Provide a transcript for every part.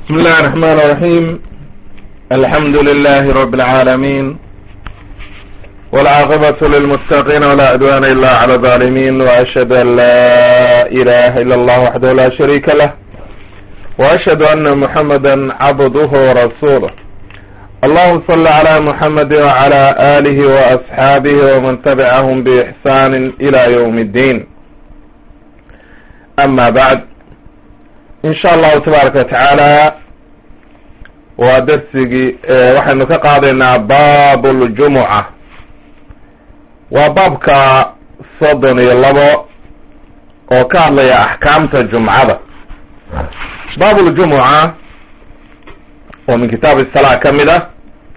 بسم الله الرحمن الرحيم. الحمد لله رب العالمين، والعاقبة للمتقين ولا عدوان إلا على الظالمين، وأشهد أن لا إله إلا الله وحده لا شريك له، وأشهد أن محمدا عبده ورسوله. اللهم صل على محمد وعلى آله وأصحابه ومن تبعهم بإحسان إلى يوم الدين. أما بعد، إن شاء الله تبارك وتعالى ودرسي waxaynu ka qaadaynaa baab اljumuca. waa baabka 32 oo ka hadlaya axkaamta jumcada. baab اljumuca oo min kitaab الsalaa ka mid ah.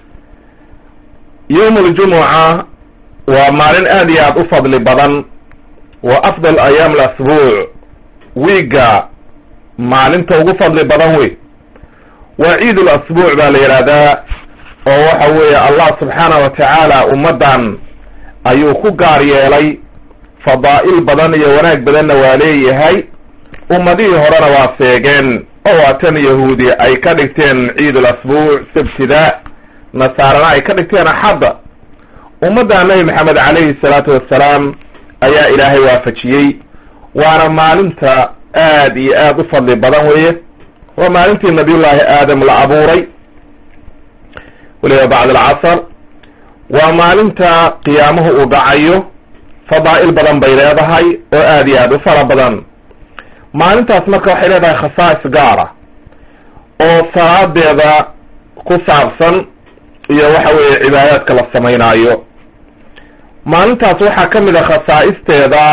yowm اljumuca waa maalin aad iyo aad u fadli badan, wa afdal ayaam اlasbuuc, wiiga maalinta ugu fadli badan wey. waa ciid ulasbuuc baa la yidhaahdaa, oo waxa weeye allah subxaana wa tacaala ummaddan ayuu ku gaar yeelay, fadaa'il badan iyo wanaag badanna waa leeyahay. ummadihii horena waa seegeen oo waa tan yahuudi ay ka dhigteen ciid ulasbuuc sabtida, nasaarana ay ka dhigteen axadda. ummadda nabi maxamed calayhi salaatu wassalaam ayaa ilaahay waafajiyey, waana maalinta aad iyo aad u fadli badan weeye. waa maalintii nabiyullaahi aadam la abuuray weliba bacd alcasr. waa maalinta qiyaamuhu uu dhacayo, fadaa'il badan bay leedahay oo aad iyo aad u fara badan. maalintaas marka waxay leedahay khasaa'is gaara oo salaadeeda ku saabsan iyo waxa weeye cibaadaadka la samaynaayo. maalintaas waxaa ka mid a khasaa'isteeda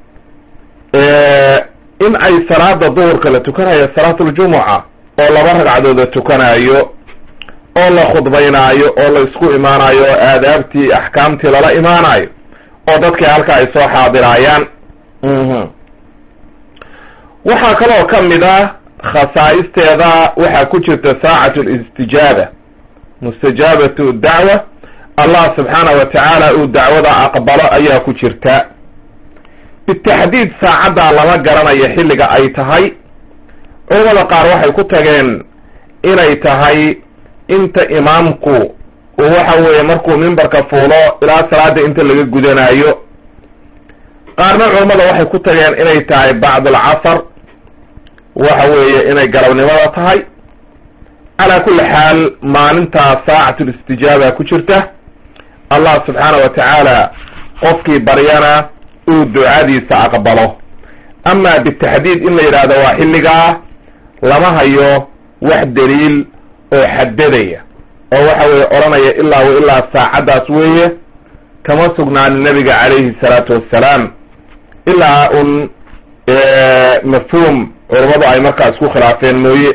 in ay salaada duhurka la tukanayo salaatuljumuca, oo 2 ragcadood la tukanayo, oo la khudbaynaayo, oo la isku imaanayo, oo aadaabtii axkaamtii lala imaanayo, oo dadkii halka ay soo xaadiraayaan. waxaa kaloo ka mid ah khasaa'isteeda waxaa ku jirta saacatu listijaaba, mustajaabatu dacwa, allah subxaana wa tacaala uu dacwada aqbalo ayaa ku jirta. bitaxdiid saacaddaa lama garanayo xilliga ay tahay. culamada qaar waxay ku tageen inay tahay inta imaamku uu waxa weeye markuu mimbarka fuulo ilaa salaada inta laga gudanayo. qaarna culammada waxay ku tageen inay tahay bacd alcasr, waxa weeye inay galabnimada tahay. calaa kulli xaal maalintaa saacatulistijaaba ku jirta. allah subxaana wa tacaala qofkii baryana uu ducadiisa aqbalo. ama bitaxdiid in la yidhaahdo waa xilligaa, lama hayo wax daliil oo xadadaya oo waxa weeye odhanaya ilaa wa ilaa saacaddaas weeye. kama sugnaanin nabiga calayhi salaatu wassalaam, ilaa un mafhuum culammadu ay markaa isku khilaafeen mooye.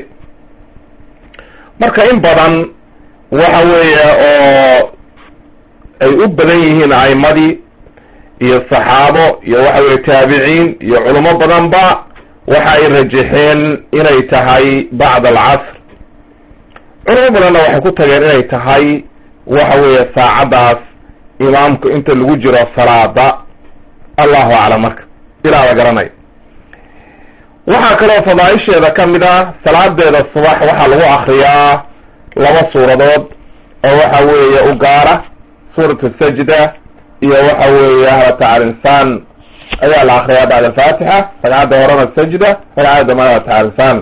marka in badan waxa weeye oo ay u badan yihiin a'immadii iyo saxaabo iyo waxa weye taabiciin iyo culamo badanba waxa ay rajaxeen inay tahay bacd alcasr. culamo badanna waxay ku tageen inay tahay waxa weeye saacaddaas imaamku inta lagu jiro salaada. allahu aclam, marka ilaa la garanayo. waxaa kaloo fadaa'isheeda ka mid ah salaadeeda subax waxaa lagu akriyaa 2 suuradood oo waxa weeye u gaara, suurat asajda iyo waxa weeye halata al-insaan ayaa la akriyaa bacda alfaatixa. ragcadda horena sajda, ragcadda dambana halata al-insaan.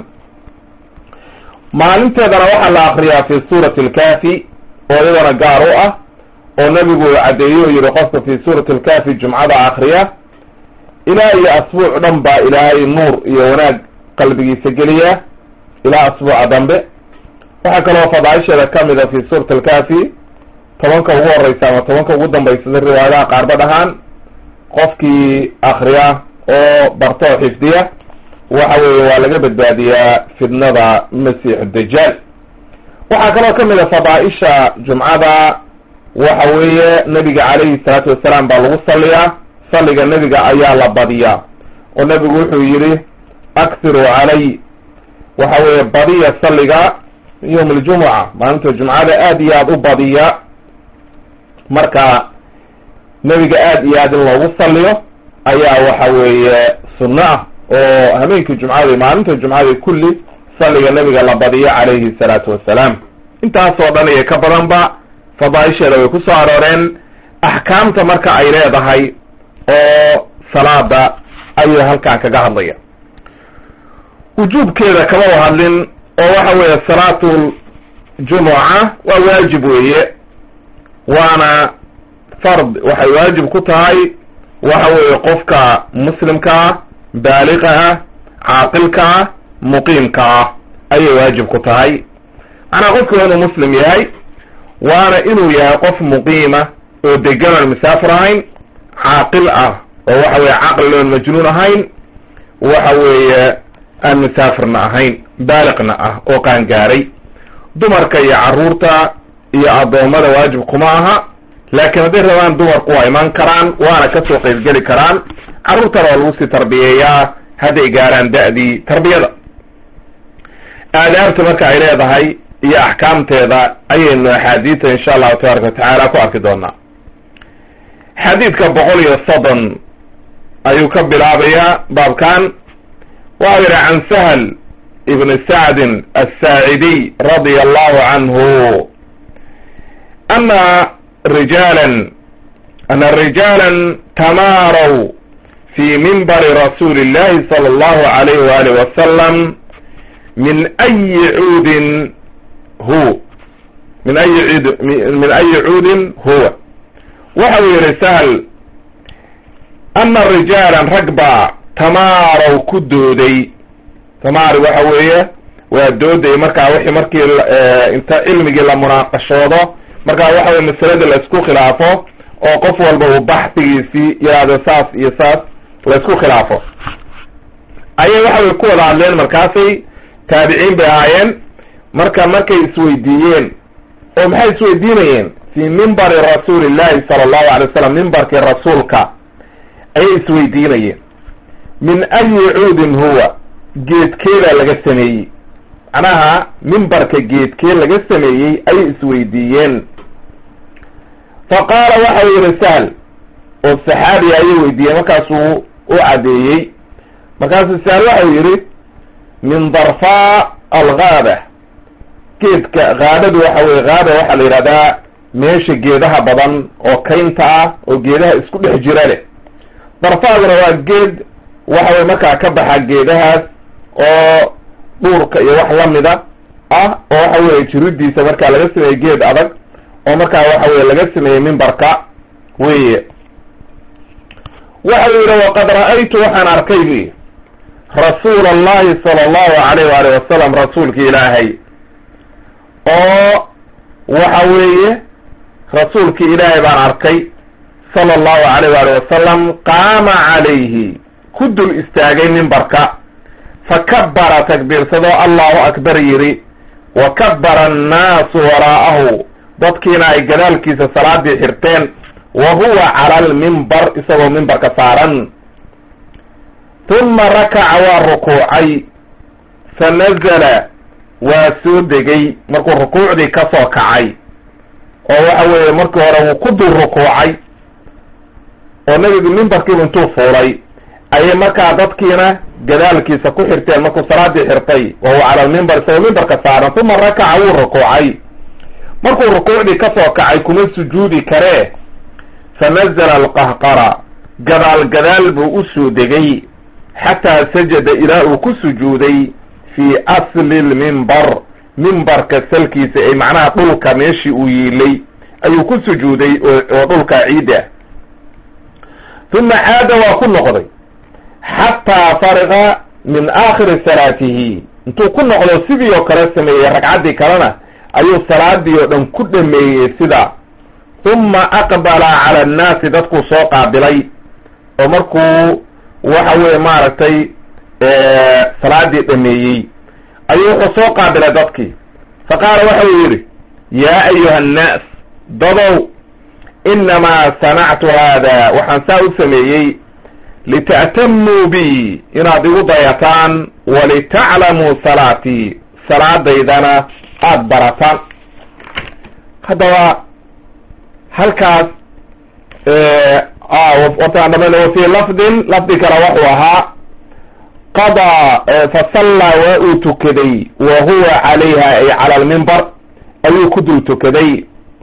maalinteedana waxaa la akriyaa fi suurati alkafi oo iyadana gaar u ah, oo nabigu caddeeyo o yihi qofka fi suurati alkafi jumcada akriya ilaa iyo asbuuc dhan baa ilaahay nuur iyo wanaag qalbigiisa geliya ilaa asbuuca dambe. waxaa kaloo fadaaisheeda ka mida fi suurati alkafi 10ka ugu horeysa ama 10ka ugu dambaysa si riwaayadaha qaarba dhahaan, qofkii akriya oo barto oo xifdiya waxa weeye waa laga badbaadiyaa fidnada masiixu dajaal. waxaa kaloo ka mid a fadaaisha jumcada waxa weeye nabiga calayhi salaatu wassalaam baa lagu salliyaa. salliga nebiga ayaa la badiyaa, oo nebigu wuxuu yidhi akthiru calay, waxa weeye badiya salliga yowm aljumuca, maalinta jumcada aad iyo aad u badiya. marka nebiga aad iyo aad in loogu salliyo ayaa waxa weeye sunno ah, oo habeenkii jumcada maalinta jumcada kulli salliga nabiga la badiyo calayhi salaatu wassalaam. intaasoo dhan iyo ka badanba fadaaisheeda way ku soo arooreen. axkaamta marka ay leedahay oo salaada ayuu halkan kaga hadlaya. wujuubkeeda kama hadlin oo waxa weeye salaatul jumuca waa waajib weeye, waana fard, waxay waajib ku tahay waxa weeye qofka muslimkaa, baaliqaha, caaqilkaa, muqiimkaa ayay waajib ku tahay. macnaa qofku waa inuu muslim yahay, waana inuu yahay qof muqiima oo degan aan musaafir ahayn, caaqil ah oo waxa weye caqli oon majnuun ahayn, waxa weeye aan musaafirna ahayn, baaliqna ah oo qaangaaray. dumarka iyo carruurta iyo addoommada waajib kuma aha, laakiin hadday rabaan dumarku waa iman karaan, waana kasoo qaybgeli karaan. carruurtana waa lagu sii tarbiyeeyaa hadday gaaraan da'dii tarbiyada. aadaabta marka ay leedahay iyo axkaamteeda ayaynu axaadiita insha allahu tabaaraka watacaala ku arki doonaa. xadiidka 130 ayuu ka bilaabayaa baabkan. waxau yihi can sahl ibn sacdin asaacidiy radia allahu canhu ana rijaalan tamaaraw fi minbari rasuuli illahi sala allahu alayhi waalihi wasalam min ayi cuudin huwa. waxa uu yihi sahl ana rijaalan rag baa tamaaraw ku dooday. tamaari waxa weeye waa dooday markaa wixii markii inta cilmigii la munaaqashoodo, markaa waxa weye masalada la isku khilaafo oo qof walba uu baxsigiisii yidhaahdo saas iyo saas la isku khilaafo, ayay waxa weye ku wada hadleen. markaasay taabiciin bay ahaayeen. markay isweydiiyeen oo maxay isweydiinayeen? fii mimbari rasuulillahi sala allahu alay wasalam, mimbarkii rasuulka ayay isweydiinayeen. min ayi cuudin huwa, geedkeeda laga sameeyey, macnaha mimbarka geedkee laga sameeyey ayay isweydiiyeen. faqaala waxa uu yihi sahl oo saxaabiga ayay weydiiyeen, markaasuu u caddeeyey. markaasuu sahl waxa uu yihi min darfaa algaaba, geedka gaabadu waxa weye gaaba waxaa la yidhahdaa meesha geedaha badan oo kaynta ah oo geedaha isku dhex jira leh. darfaaduna waa geed waxa weye markaa ka baxa geedahaas oo dhuurka iyo wax lamida ah, oo waxa weye jiridiisa markaa laga sameeyey geed adag oo markaa waxa weye laga sameeyey mimbarka weye. waxa uu yihi waqad ra'aytu, waxaan arkay bu rasuul allahi sala allahu alayh waali wasalam, rasuulka ilaahay oo waxa weeye rasuulki ilaahay baan arkay sala allahu alayh waali wasalam qaama calayhi, ku dul istaagay mimbarka, fakabara takbiirsadoo allahu akbar yidhi, wa kabara annaasu waraa'ahu, dadkiina ay gadaalkiisa salaadii xirteen, wa huwa cala almimbar, isagoo mimbarka saaran. uma rakaca waa rukuucay, fanazala waa soo degay markuu rukuucdii ka soo kacay, oo waxa weeye markii hore wuu ku dul rukuucay oo nebigu mimbarkiibu intuu fuulay ayay markaa dadkiina gadaalkiisa ku xirteen markuu salaadii xirtay, wa huwa cala almimbar, isagoo mimbarka saaran. uma rakaca wuu rukuucay, markuu rukuucdii ka soo kacay kuma sujuudi karee, fanazala alqahqara, gadaal buu u soo degay, xataa sajada ilaa uu ku sujuuday fii asli lmimbar, mimbarka salkiisa ee macnaha dhulka meeshii uu yiilay ayuu ku sujuuday oo dhulka ciidda. uma caada waa ku noqday xataa fariqa min aakhiri salaatihi, intuu ku noqdo sidii oo kale sameeyey ragcaddii kalena ayuu salaadii oo dhan ku dhameeyey sida. uma aqbala cala annaasi, dadkuu soo qaabilay oo markuu waxa weye maaragtay salaadii dhameeyey ayuu wuxuu soo qaabilay dadkii. faqaala waxa uu yidhi yaa ayuha annaas, dadow, inamaa sanactu haada, waxaan saa u sameeyey lita'tamuu bi, inaad igu dayataan, walitaclamuu salaatii, salaadaydana aada barataan. haddaba halkaas wafi lafdin, lafdi kale wuxuu ahaa fasallaa waa uu tukaday wa huwa calayha ay cala almimbar ayuu ku dul tukaday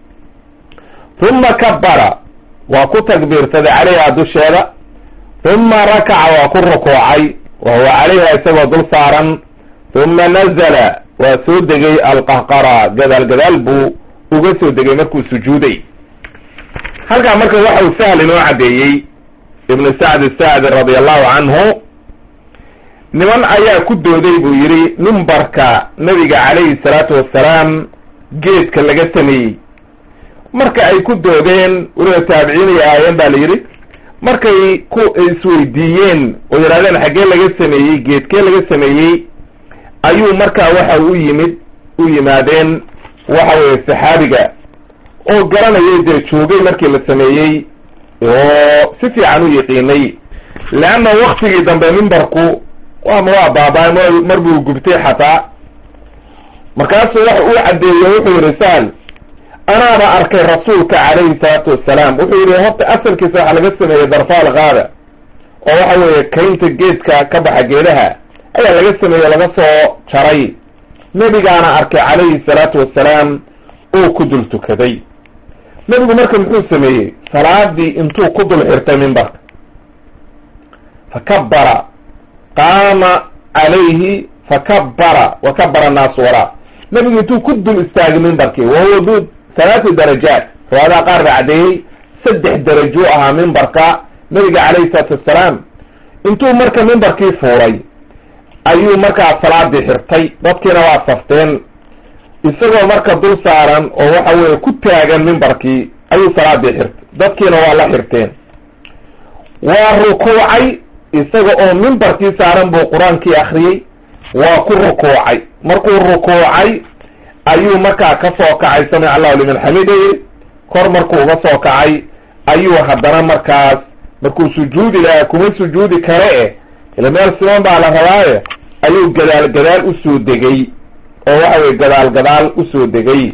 uma kabara waa ku takbiirsaday calayha dusheeda uma rakaca waa ku rukuucay wa huwa calayha isagoo dul saaran uma nazala waa soo degay alqahqara gadaal gadaal buu uga soo degay markuu sujuuday. halkaa marka waxa uu sahl inoo caddeeyey ibnu sacd saacdi radi allahu canhu niman ayaa ku dooday buu yidhi mimbarka nabiga calayhi salaatu wassalaam geedka laga sameeyey. marka ay ku doodeen weliba taabiciin ahaayeen baa la yidhi markay ku isweydiiyeen oo yidhahdeen xaggee laga sameeyey geedkee laga sameeyey ayuu markaa waxa u yimaadeen waxa weeye saxaabiga oo garanayay dee joogay markii la sameeyey oo si fiican u yaqiinay leanna waktigii dambe mimbarku waa baabaa mar buu gubtay xataa. markaasuu waxa uu caddeeyey wuxuu yidhi sahl anaaba arkay rasuulka calayhi salaatu wassalaam wuxuu yidhi horta asalkiisa waxa laga sameeyey darfaal qaada oo waxa weeye kaynta geedka ka baxa geedaha ayaa laga sameeyey laga soo jaray nebigaana arkay calayhi salaatu wassalaam oo ku dul tukaday. nebigu marka muxuu sameeyey salaadii intuu ku dul xirtay mimbarka fakabara qaama calayhi fakabara wa kabara annaasu waraa nebigu intuu ku dul istaagay mimbarkii wahuwa du 3 darajaat riwaayadaha qaar baa caddeeyey 3 darajuu ahaa mimbarka nebiga calayhi salaatu wassalaam. intuu marka mimbarkii fuuray ayuu markaa salaadii xirtay dadkiina waa safteen isagoo marka dul saaran oo waxa weeye ku taagan mimbarkii ayuu salaadii xirtay dadkiina waa la xirteen. waa rukuucay isaga oo mimbarkii saaran buu qur-aankii akriyey waa ku rukuucay markuu rukuucay ayuu markaa ka soo kacay samic allahu liman xamidaye kor markuu uga soo kacay ayuu haddana markaas markuu sujuudi lahaa kuma sujuudi kare ila meel siman baa la rabaaye ayuu gadaal gadaal usoo degay oo waxa weye gadaal gadaal usoo degay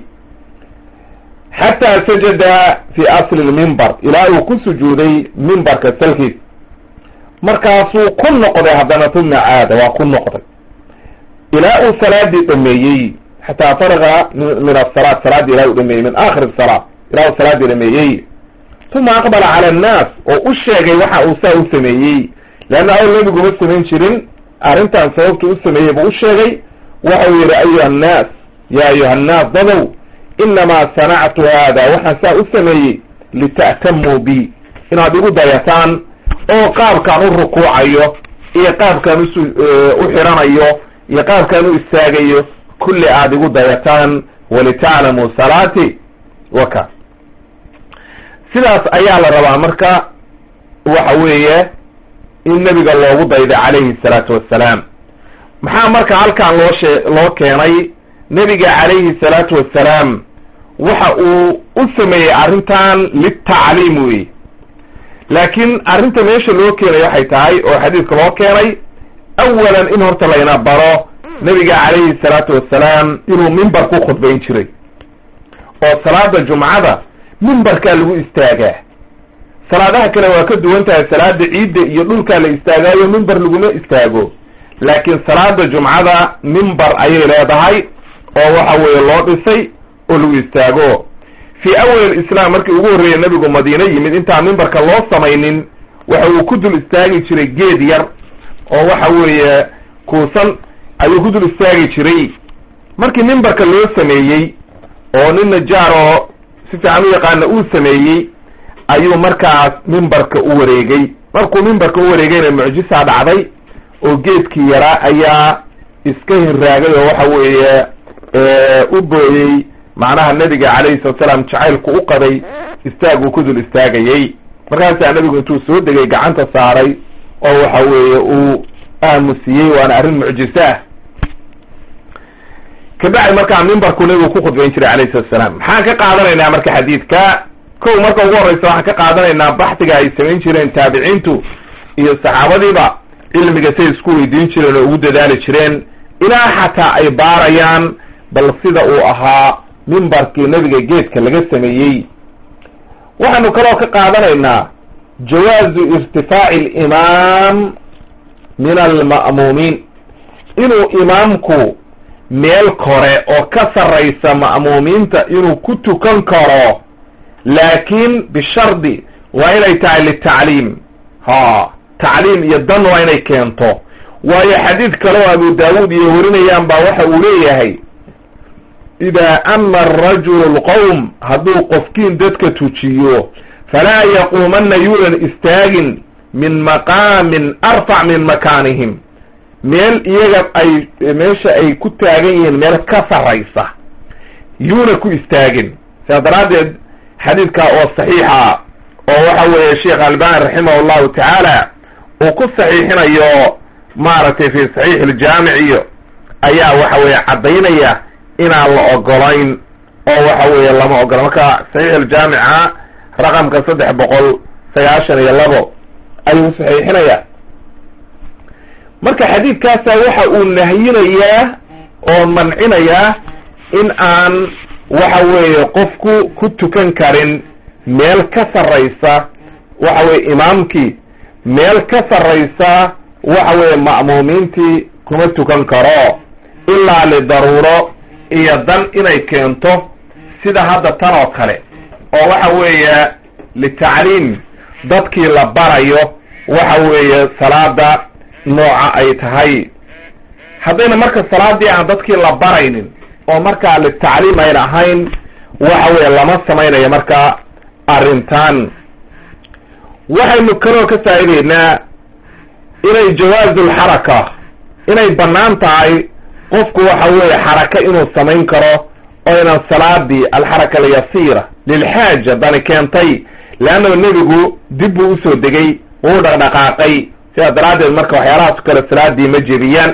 xataa sajada fi asli lmimbar ilaa uu ku sujuuday mimbarka salkiis. markaasuu ku noqday haddana tuma caada waa ku noqday ilaa uu salaadii dhameeyey xataa faraga min asalaat salaadii ilaa uu dhameeyey min aakhir asalaat ilaa uu salaadii dhameeyey. uma aqbala cala annaas oo u sheegay waxa uu saa u sameeyey leanna awl nebiguma samayn jirin arrintan sababtu u sameeyey buu u sheegay waxau yidhi ayuha annaas ya ayuha annaas dadow inamaa sanactu haada waxaan saa u sameeyey lita'tamuu bi inaad igu dayataan oo qaabkaan u rukuucayo iyo qaabkaan u xiranayo iyo qaabkaan u istaagayo kulli aad igu dayataan walitaclamuu salaati waka sidaas ayaa la rabaa marka waxa weeye in nebiga loogu dayday calayhi salaatu wassalaam. maxaa marka halkaan loo keenay nebiga calayhi salaatu wassalaam waxa uu u sameeyey arrintan litacliim wey laakiin arrinta meesha loo keenay waxay tahay oo xadiiska loo keenay awalan in horta layna baro nebiga calayhi salaatu wassalaam inuu mimbar ku khudbayn jiray oo salaada jumcada mimbarkaa lagu istaagaa. salaadaha kale waa ka duwan tahay salaada ciidda iyo dhulkaa la istaagaayo mimbar laguma istaago laakiin salaada jumcada mimbar ayay leedahay oo waxa weeye loo dhisay oo lagu istaago. fii awal islam markii ugu horreeyay nebigu madiine yimid intaan mimbarka loo samaynin waxa uu ku dul istaagi jiray geed yar oo waxa weeye kuusan ayuu ku dul istaagi jiray. markii mimbarka loo sameeyey oo nin najaar oo si fiican u yaqaana uu sameeyey ayuu markaas mimbarka u wareegay. markuu mimbarka u wareegayna mucjisaa dhacday oo geedkii yaraa ayaa iska hirraagay oo waxa weeye u booyey macnaha nebiga calayhi salatu salaam jacaylku u qaday istaaguu ku dul istaagayey. markaasaa nebigu intuu soo degay gacanta saaray oo waxa weeye uu aamusiyey waana arrin mucjiso ah. kabacdi markaa mimbarku nebigu ku khudbayn jiray calayhi salatu salaam. maxaan ka qaadanaynaa marka xadiidka kow marka ugu horreysa waxaan ka qaadanaynaa baxdiga ay samayn jireen taabiciintu iyo saxaabadiiba cilmiga say isku weydiin jireen oo ugu dadaali jireen ilaa xataa ay baarayaan bal sida uu ahaa mimbarkii nebiga geedka laga sameeyey. waxaanu kaloo ka qaadanaynaa jawaazu irtifaaci alimaam min alma'muumiin inuu imaamku meel kore oo ka sarraysa ma'muumiinta inuu ku tukan karo laakiin bishardi waa inay tahay litacliim tacliim iyo dan waa inay keento waayo xadiid kale oo abu daawuud iyo warinayaan baa waxa uu leeyahay idaa ama arajulu alqowm hadduu qofkiin dadka tujiyo falaa yaquumanna yuunan istaagin min maqaamin arfac min makaanihim meel iyaga ay meesha ay ku taagan yihiin meel ka sarraysa yuuna ku istaagin sidaa daraaddeed xadiidkaa oo saxiixa oo waxa weeye sheekh albani raximah allahu tacaala uu ku saxiixinayo maaragtay fi saxiix aljaamic iyo ayaa waxa weeye caddaynaya inaan la ogolayn oo waxa weeye lama ogola marka saxiix aljaamica raqamka 392 ayuu saxiixinaya marka xadiidkaasa waxa uu nahyinayaa oo mancinayaa in aan waxa weeye qofku ku tukan karin meel ka sarraysa waxa weye imaamkii meel ka sarraysa waxa weeye ma'muumiintii kuma tukan karo ilaa lidaruuro iyo dan inay keento sida hadda tan oo kale oo waxa weeye litacliim dadkii la barayo waxa weeye salaada nooca ay tahay haddayna marka salaadii aan dadkii la baraynin oo markaa litacliim ayn ahayn waxa weeye lama samaynayo marka arrintan waxaynu kaloo ka faa'ideynaa inay jawaazulxaraka inay bannaan tahay qofku waxa weeye xaraka inuu samayn karo oo inaan salaadii alxaraka alyasiira lilxaaja dani keentay leanna nebigu dib buu usoo degay wuu dhaqdhaqaaqay sidaa daraaddeed marka waxyaalahaas kale salaadii ma jebiyaan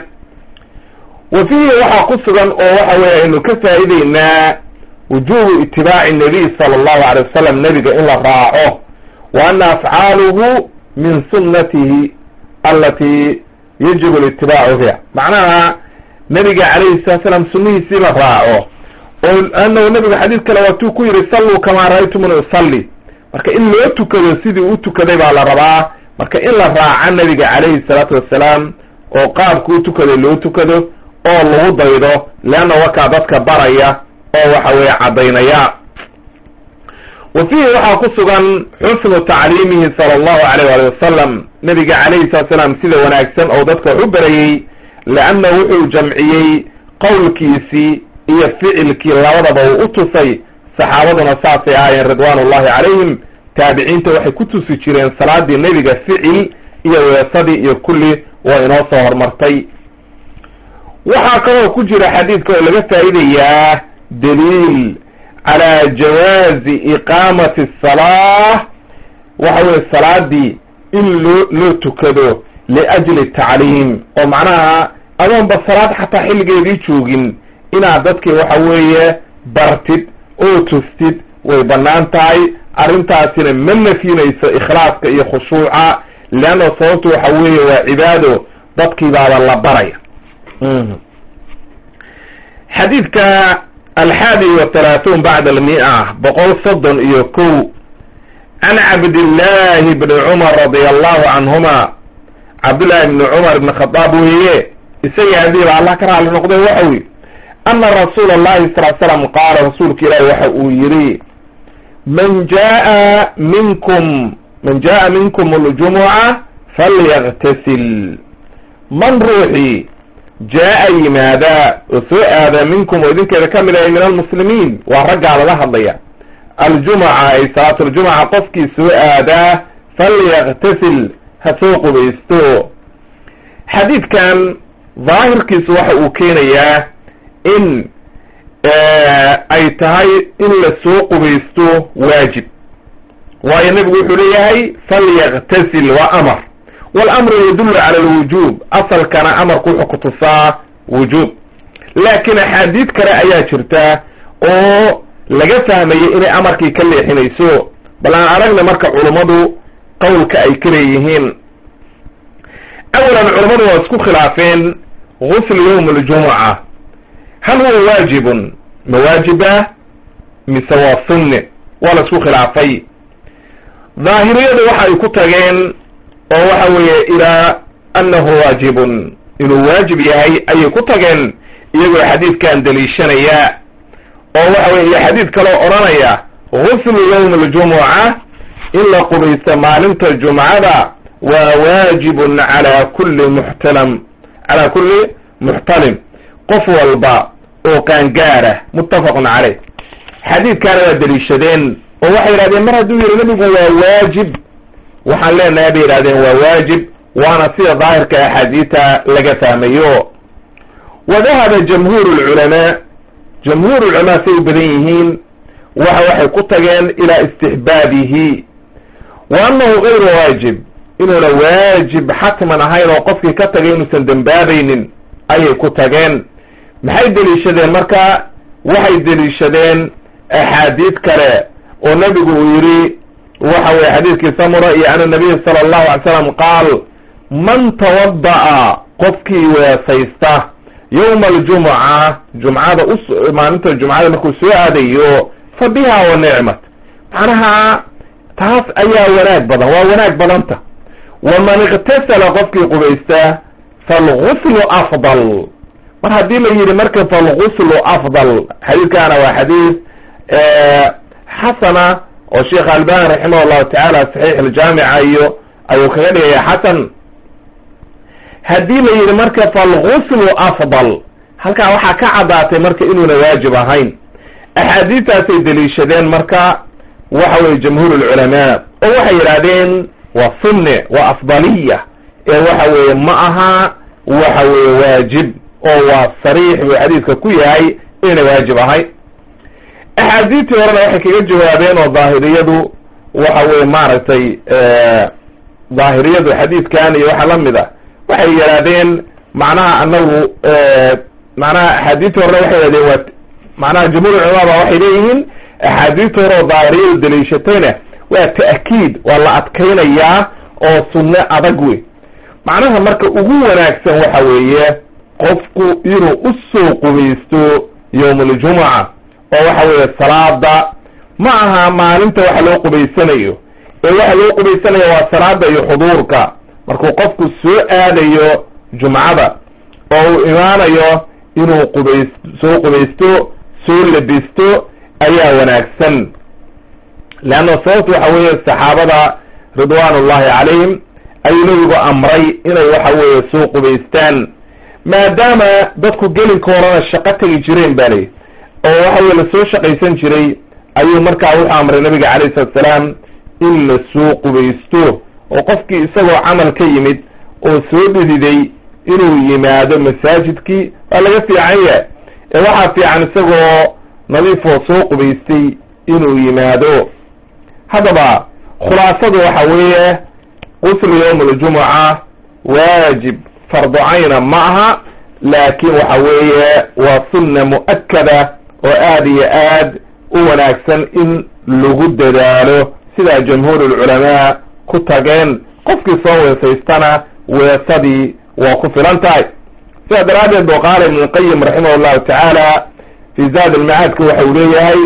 wa fiihi waxaa ku sugan oo waxa weeye aynu ka faa'ideynaa wujuubu itibaaci nabiy sala allahu alay wasalam nebiga in la raaco wa ana afcaaluhu min sunnatihi alati yajibu litibaacu biha macnaha nebiga calayhi salatu salaam sunnihiisii la raaco oo annahu nebiga xadiid kale waatuu ku yidhi salluu kamaa ra'aytumuni usalli marka in loo tukado sidii u tukaday baa la rabaa marka in la raaca nebiga calayhi salaatu wassalaam oo qaabku u tukaday loo tukado oo lagu daydo leanna wakaa dadka baraya oo waxa weeye caddaynaya wa fiihi waxaa ku sugan xusnu tacliimihi sala allahu alayh ali wasalam nebiga calayhi salatu salaam sida wanaagsan oo dadka wax u barayey leanna wuxuu jamciyey qowlkiisii iyo ficilkii labadaba uu u tusay saxaabaduna saasay ahaayeen ridwaan ullahi calayhim taabiciinta waxay ku tusi jireen salaadii nebiga ficil iyo weesadii iyo kulli waa inoo soo hormartay waxaa kaloo ku jira xadiidka oo laga faa'idayaa daliil calaa jawaazi iqaamati asalaa waxa weye salaadii in loo tukado liajli tacliim oo macnaha adoonba salaad xataa xilligeedii joogin inaad dadkii waxa weeye bartid oo tustid way bannaan tahay arrintaasina ma nafinayso ikhlaaska iyo khushuuca leanna sababtu waxa weeye waa cibaado dadkii baaba la baraya xadiidka 31 bacda 100 131 can cabdillahi bni cumar radia allahu canhuma cabdullahi bni cumar ibni khadaab weeye isaga hadiiba allah ka raali noqday waxa wi ana rasuula allahi sal slam qaala rasuulka ilaahi waxa uu yidhi man jaa minkum aljumuca falyaktasil man ruuxii jaa yimaada oo soo aada minkum oo idinkeeda ka mid ahay min almuslimiin waa raggaa laga hadlaya aljumuca ay salaatu aljumuca qofkii soo aadaa falyaktasil ha soo qubaysto xadiidkan daahirkiisu waxa uu keenayaa in ay tahay in la soo qubaysto waajib waayo nebigu wuxuu leeyahay falyaktasil waa amar walamru yadullu cala alwujuub asalkana amarku wuxuu ku tusaa wujuub laakiin axaadiid kale ayaa jirta oo laga fahmayay inay amarkii ka leexinayso bal aan aragna marka culummadu qowlka ay ka leeyihiin awalan culummadu waa isku khilaafeen gusl yawm aljumuca hal huwa waajibun ma waajiba mise waa sunne waa la isku khilaafay daahiriyadu waxa ay ku tageen oo waxa weeye ilaa annahu waajibun inuu waajib yahay ayay ku tageen iyagoo xadiidkan daliishanaya oo waxa weeye xadiid kaloo odhanaya ghuslu yawm aljumuca in la qubaysto maalinta jumcada waa waajibun calaa kulli muxtalim qof walba oo qaangaara muttafaqun caleyh xadiidkaana waa daliishadeen oo waxay yidhahdeen mar hadduu yidhi nabigu waa waajib waxaan leenahay bay yidhahdeen waa waajib waana sida daahirka axaadiita laga fahmayo wa dahaba jamhuur lculamaa say u badan yihiin waxay ku tageen ilaa istixbaabihi wa annahu gayru waajib inuuna waajib xatman ahayn oo qofkii ka tagay inuusan dembaabaynin ayay ku tageen maxay deliishadeen marka waxay deliishadeen axaadiid kale oo nabigu uu yidhi waxa weye xadiidkii samura iyo an nabiy sala allahu alay slam qaal man tawada'a qofkii weesaysta yawma aljumuca jumcada maalinta jumcada markuu soo aadayo fa biha wa nicmat macnaha taas ayaa wanaag badan waa wanaag badanta waman iktasala qofkii qubaysta falguslu afdal mar haddii la yidhi marka falguslu afdal xadiidkaana waa xadiid xasana oo sheekh albani raximah llahu tacaala saxiix aljaamica iyo ayuu kaga dhigaya xasan haddii la yidhi marka falguslu afdal halkaa waxaa ka caddaatay marka inuuna waajib ahayn axaadiistaasay deliishadeen marka waxa weye jamhuur lculamaa oo waxay yidhahdeen waa sunne waa afdaliya ee waxa weeye ma aha waxa weeye waajib oo waa sariix buu xadiidka ku yahay inayna waajib ahayn axaadiistii horena waxay kaga jawaabeen oo daahiriyadu waxa weye maaragtay daahiriyadu xadiidkan iyo waxa lamid a waxay yidhahdeen macnaha anagu macnaha axaadiistii horena waxay yidhahdeen waa macnaha jamhuur culamaa ba waxay leeyihiin axaadiistii hore oo daahiriyadu daliishatayna waa ta'kiid waa la adkaynayaa oo sunne adag wey macnaha marka ugu wanaagsan waxa weeye qofku inuu u soo qubaysto yawm aljumuca oo waxa weeye salaada ma aha maalinta waxa loo qubaysanayo ee waxa loo qubaysanayo waa salaada iyo xuduurka markuu qofku soo aadayo jumcada oo uu imaanayo inuu soo qubaysto soo labisto ayaa wanaagsan leanna sababtu waxa weeye saxaabada ridwaanullahi calayhim ayuu nabigu amray inay waxa weeye soo qubaystaan maadaama dadku gelinka horena shaqo tegi jireen ba ley oo waxa weye lasoo shaqaysan jiray ayuu markaa wuxuu amray nabiga calayhi salatu salaam in la soo qubaysto oo qofkii isagoo camal ka yimid oo soo dhididay inuu yimaado masaajidkii waa laga fiican yahay ee waxaa fiican isagoo nadiifoo soo qubaystay inuu yimaado haddaba khulaasadu waxa weeye quslu yawm aljumuca waajib fardu cayna ma aha laakin waxa weeye waa sunna mu'akada oo aad iyo aad u wanaagsan in lagu dadaalo sidaa jamhuur ulculamaa ku tageen qofkii soo weesaystana weesadii waa ku filan tahay sidaa daraaddeed buu qaala ibn lqayim raximah allahu tacaala fi zaad almacaadka waxa uu leeyahay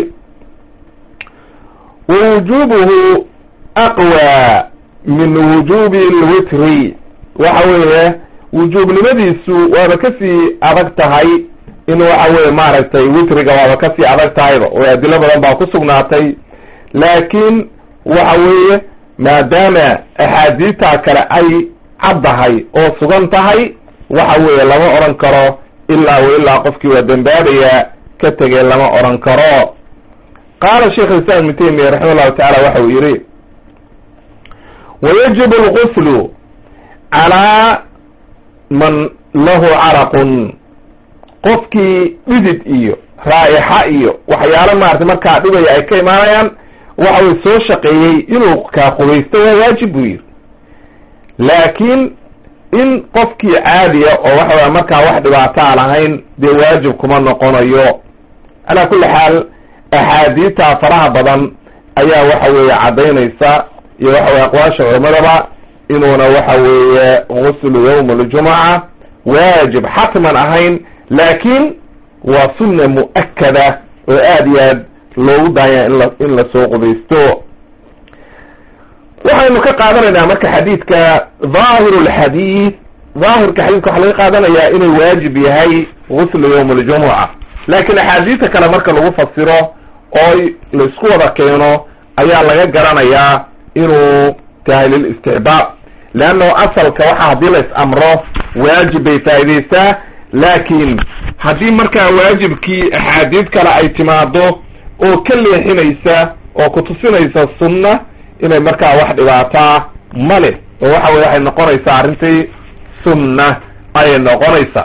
wawujubuhu aqwa min wujubi lwitri waxa weeye wujuubnimadiisu waaba kasii adag tahay in waxa weye maaragtay witriga waaba kasii adag tahayba oo adilo badan baa ku sugnaatay laakiin waxa weeye maadaama axaadiistaa kale ay caddahay oo sugan tahay waxa weeye lama odhan karo ilaa wa ilaa qofkii waa dembaabaya ka tegey lama odhan karo qaala sheikh islam ibn taymiya raximah llahu tacala waxa uu yihi wayajibu lguslu calaa man lahu caraqun qofkii dhidid iyo raa'ixa iyo waxyaalo maarata markaa dhibaya ay ka imaanayaan waxa uu soo shaqeeyey inuu kaa qubaysto waa waajib buu yidhi laakiin in qofkii caadiya oo waxa markaa wax dhibaataa lahayn dee waajib kuma noqonayo calaa kulli xaal axaadiistaa faraha badan ayaa waxa weeye caddaynaysa iyo waxa weye aqwaasha culamadaba inuuna waxa weeye guslu yawm aljumuca waajib xatman ahayn laakiin waa sunna mu'akada oo aad iyo aad loogu daaya in la soo qubaysto waxaynu ka qaadanaynaa marka xadiidka dhaahiru lxadiid daahirka xadiidka waxaa laga qaadanayaa inuu waajib yahay guslu yawm aljumuca, laakiin axaadiista kale marka lagu fasiro oo la isku wada keeno ayaa laga garanayaa inuu tahay lilistixbaab, leanno asalka waxa haddii la is-amro waajib bay faa'idaysaa, laakiin haddii markaa waajibkii axaadiid kale ay timaado oo ka leexinaysa oo kutusinaysa sunna inay markaa wax dhibaataa ma leh, oo waxa weye waxay noqonaysaa arrintii sunna ayay noqonaysaa.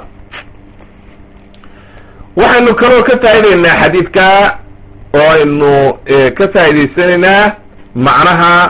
waxaynu kaloo ka faa'idaynaa xadiidka oo aynu ka faa'idaysanaynaa macnaha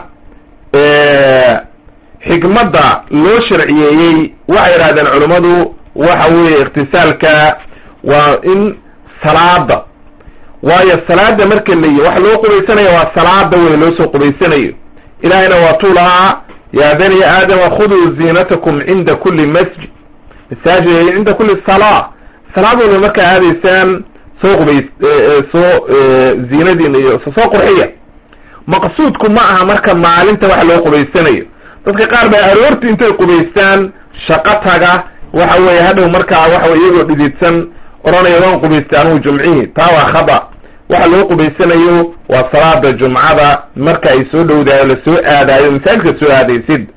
xikmadda loo sharciyeeyey. waxay yidhahdeen culimmadu waxa weeye ikhtisaalka waa in salaada, waayo salaada marka layi waxa loo qubaysanayo waa salaada wey loo soo qubaysanayo. ilaahayna waa tuu lahaa yaa bani aadama khuduu ziinatakum cinda kuli masjid, masaajid cinda kuli salaa, salaaduna markaa aadaysaan soo qubays ziinadiina iyo soo qurxiya. maqsuudku ma aha marka maalinta wax loo qubaysanayo. dadka qaar baa aroorti intay qubaystaan shaqo taga, waxa weeye hadhow markaa waxa weye iyagoo dhididsan oranaya waan qubaystay anugu jumcihii, taa waa khada. waxa loo qubaysanayo waa salaada jumcada marka ay soo dhowdaayo lasoo aadaayo masaajidka soo aadaysid.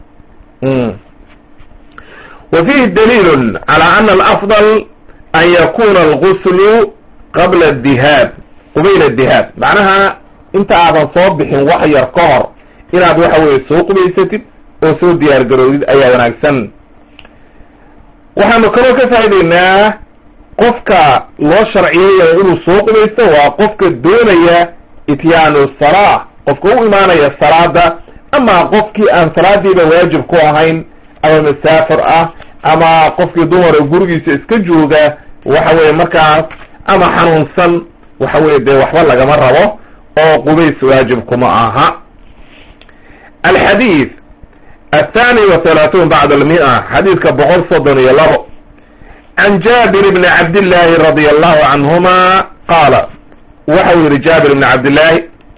wa fihi daliilun cala ana alafdal an yakuna alguslu qabla adihaab qubayla adihaab, macnaha inta aadan soo bixin wax yar ka hor inaad waxa weye soo qubaysatid oo soo diyaar garoodid ayaa wanaagsan. waxaanu kaloo ka faa'idaynaa qofka loo sharciyeeyo inuu soo qubaysto waa qofka doonaya ityaanu salaa, qofka u imaanaya salaada, ama qofkii aan salaadiiba waajib ku ahayn, ama masaafir ah, ama qofkii dumara gurigiisa iska jooga waxa weye markaas, ama xanuunsan, waxa weye dee waxba lagama rabo oo qubays waajib kuma aha. alxadiid الثاني وثلاثون بعد المئة حديث بقول صدن يلغو عن جابر بن عبد الله رضي الله عنهما قال وحي جابر بن عبد الله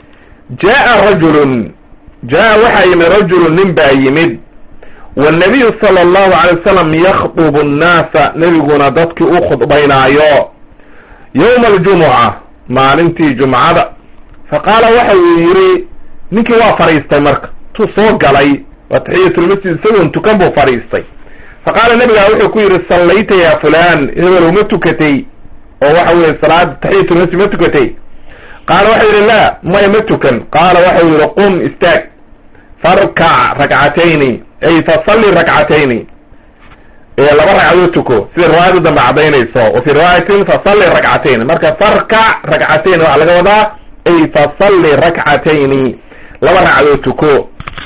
جاء وحي من رجل نبا يمد والنبي صلى الله عليه وسلم يخطب الناس نبينا ضدك أخذ بين عيو يوم الجمعة ما ننتي جمعة فقال وحي يري نكي وافريستي مرك تصوق علي وتحية المسجد سوى انتو كنبو فريستي. فقال النبي عليه كوير صليت يا فلان إذا متكتي ووحوي الصلاة تحية المسجد متكتي. قال وحي لا ما يمتكن. قال وحي قم استاك فاركع ركعتين أي فصلي ركعتين لبرع عدوتكو في الرواية دم بعضين يصو وفي رواية فصلي ركعتين مركا فاركع ركعتين وعلى قوضا أي فصلي ركعتين لبرع عدوتكو.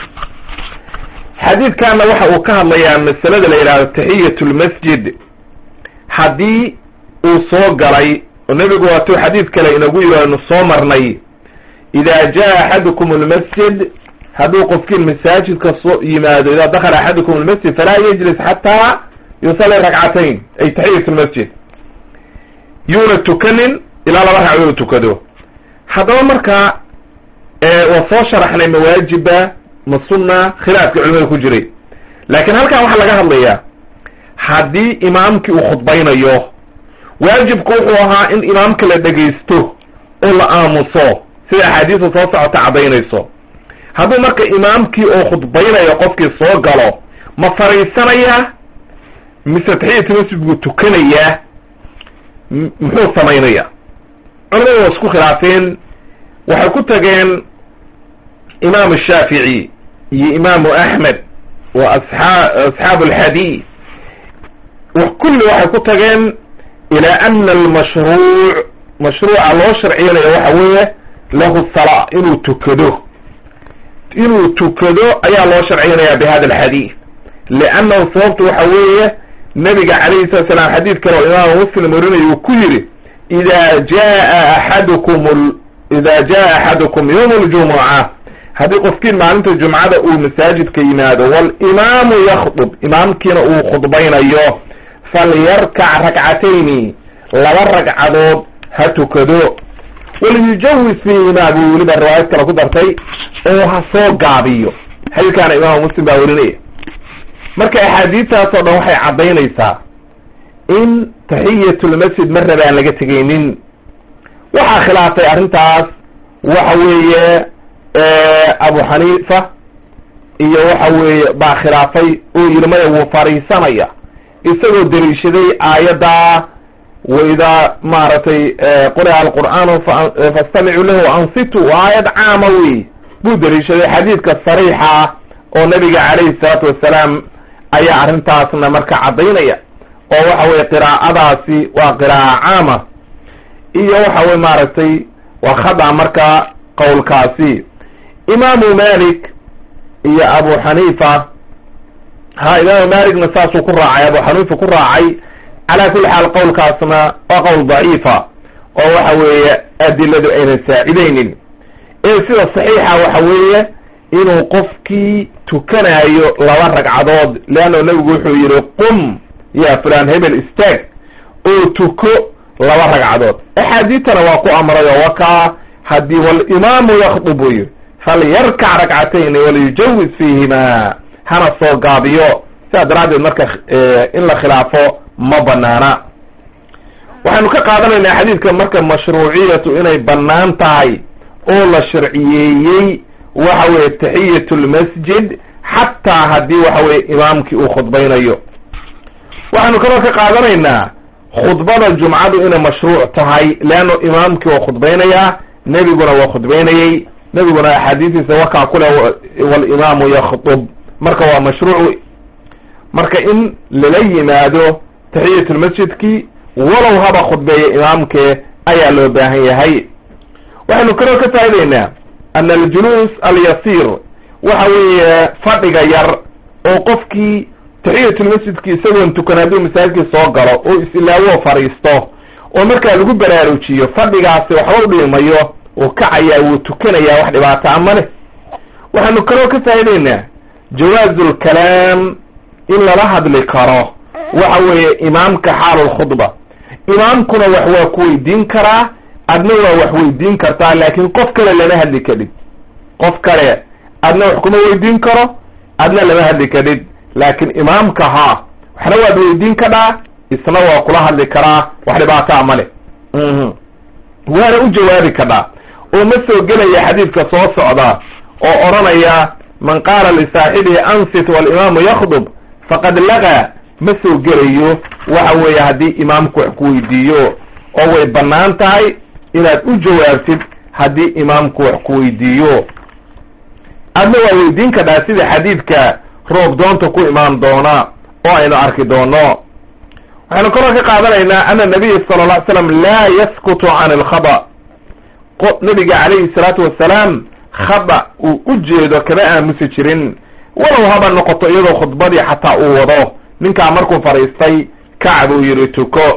حديث كان waxa uu ka hadlayaa masalada la yiraahdo tahiyatul masjid hadii uu soo galay oo nabigu wato xadiis kale inagu yiraahdo soo marnay ida jaa ahadukum almasjid haduu qofkii masaajidka soo yimaado ida dakhala ahadukum almasjid fala yajlis hatta yusalli rak'atayn ay tahiyatul masjid yuna tukanin ila laba ragcadood tukado. hadaba marka waa soo sharaxnay mawaajiba masuna khilaafka culimada ku jiray, laakiin halkan waxa laga hadlayaa haddii imaamkii uu khudbaynayo waajibku wuxuu ahaa in imaamka la dhegaysto oo la aamuso sida axaadiista soo socota cadaynayso. hadduu marka imaamkii oo khudbaynayo qofkii soo galo ma fariisanaya mise tahiyatul masjid buu tukanaya, muxuu samaynaya? culimadu waa isku khilaafeen. waxay ku tageen إمام الشافعي إمام أحمد وأصحاب الحديث وكل واحد كتغين إلى أن مشروع الله شرعي وحوية له الصلاة إنه تكدو أي الله شرعي بهذا الحديث، لأنه صوت وحوية النبي عليه الصلاة والسلام حديث كان الإمام مسلم يقول يكير إذا جاء أحدكم يوم الجمعة هذه قفكين معناته الجمعة والمساجد كيناد والإمام يخطب إمام كينا خطبين أيوه فليركع ركعتين لورك عدود هتكدو وليجوز فيه ما بيقول بالروايات كلا كدرتي او هسوق قابيو هل كان إمام مسلم باولين marka axaadiistaas oo dhan waxay caddaynaysaa in taxiyatulmasjid mar raba aan laga tegaynin. waxaa khilaafay arrintaas waxa weeye abu xaniifa iyo waxa weeye baa khilaafay oo yidhi maya wuu fariisanaya, isagoo daliishaday aayadda waidaa maaragtay quri'a alqur'aanu fastamicuu lahu ansitu, aayad caama wey buu daliishaday. xadiidka sariixa oo nabiga calayhi salaatu wassalaam ayaa arrintaasna marka caddaynaya, oo waxa weye qiraa'adaasi waa qiraa'a caama iyo waxa weye maaragtay waa khada marka qowlkaasi. imaamu malik iyo abu xaniifa imaamu malikna saasuu ku raacay, abu xaniifa ku raacay. calaa kulli xaal qowlkaasna waa qowl daciifa oo waxa weeye adiladu aynan saacidaynin. sida saxiixa waxa weeye inuu qofkii tukanayo 2 ragcadood, leanno nabigu wuxuu yihi qum ya fulan hebel istaag oo tuko 2 ragcadood. axaadiitana waa ku amray oo wakaa haddii walimaamu yakdub uu yihi falyarkac rakcatayn waliyujawiz fiihima, hana soo gaabiyo. sidaa daraaddeed marka in la khilaafo ma banaana. waxaynu ka qaadanaynaa xadiidka marka mashruuciyatu inay bannaan tahay oo la sharciyeeyey waxa weye taxiyatulmasjid xataa haddii waxa weye imaamkii uu khudbaynayo. waxaynu kaloo ka qaadanaynaa khudbada jumcadu inay mashruuc tahay, leanno imaamkii waa khudbaynayaa, nebiguna waa khudbaynayey, nebiguna axaadiistiisa wakaa kule walimaamu yakhdub, marka waa mashruuc. marka in lala yimaado taxiyatulmasjidkii walow haba khudbeeya imaamkee ayaa loo baahan yahay. waxaynu kaloo ka faa'idaynaa ana aljuluus alyasiir waxa weeye fadhiga yar oo qofkii taxiyatulmasjidki isagoon tukan hadduu masaajidkii soo galo oo is-ilaawo fadhiisto oo markaa lagu baraarujiyo, fadhigaasi waxba u dhimayo, uu kacayaa, wuu tukanayaa, wax dhibaataa ma leh. waxaynu kaloo ka faa'idaynaa jawaazulkalaam in lala hadli karo waxa weeye imaamka xaalulkhudba. imaamkuna wax waa ku weydiin karaa, adna waa wax weydiin kartaa, laakiin qof kale lama hadli kadhid. qof kale adna wax kuma weydiin karo, adna lama hadli kadhid, laakiin imaamka waxna waad weydiin kadhaa, isna waa kula hadli karaa, wax dhibaataa ma leh. waana u jawaabi kadhaa oo ma soo gelaya xadiidka soo socda oo odhanaya man qaala lisaaxibihi ansit walimaamu yakhdub faqad lagaa, ma soo gelayo waxa weeye haddii imaamku wax ku weydiiyo, oo way bannaan tahay inaad u jawaabtid haddii imaamku wax ku weydiiyo. adna waa weydiin kadhaa sida xadiidka roob doonta ku imaan doona oo aynu arki doono. waxaynu kaloo ka qaadanaynaa ana nabiya sala alla ly slam laa yaskutu can alkhada. nabiga calayhi salaatu wassalaam khada uu u jeedo kama aamusi jirin, walow haba noqoto iyadoo khudbadii xataa uu wado. ninkaa markuu fadhiistay kac buu yihi tuko.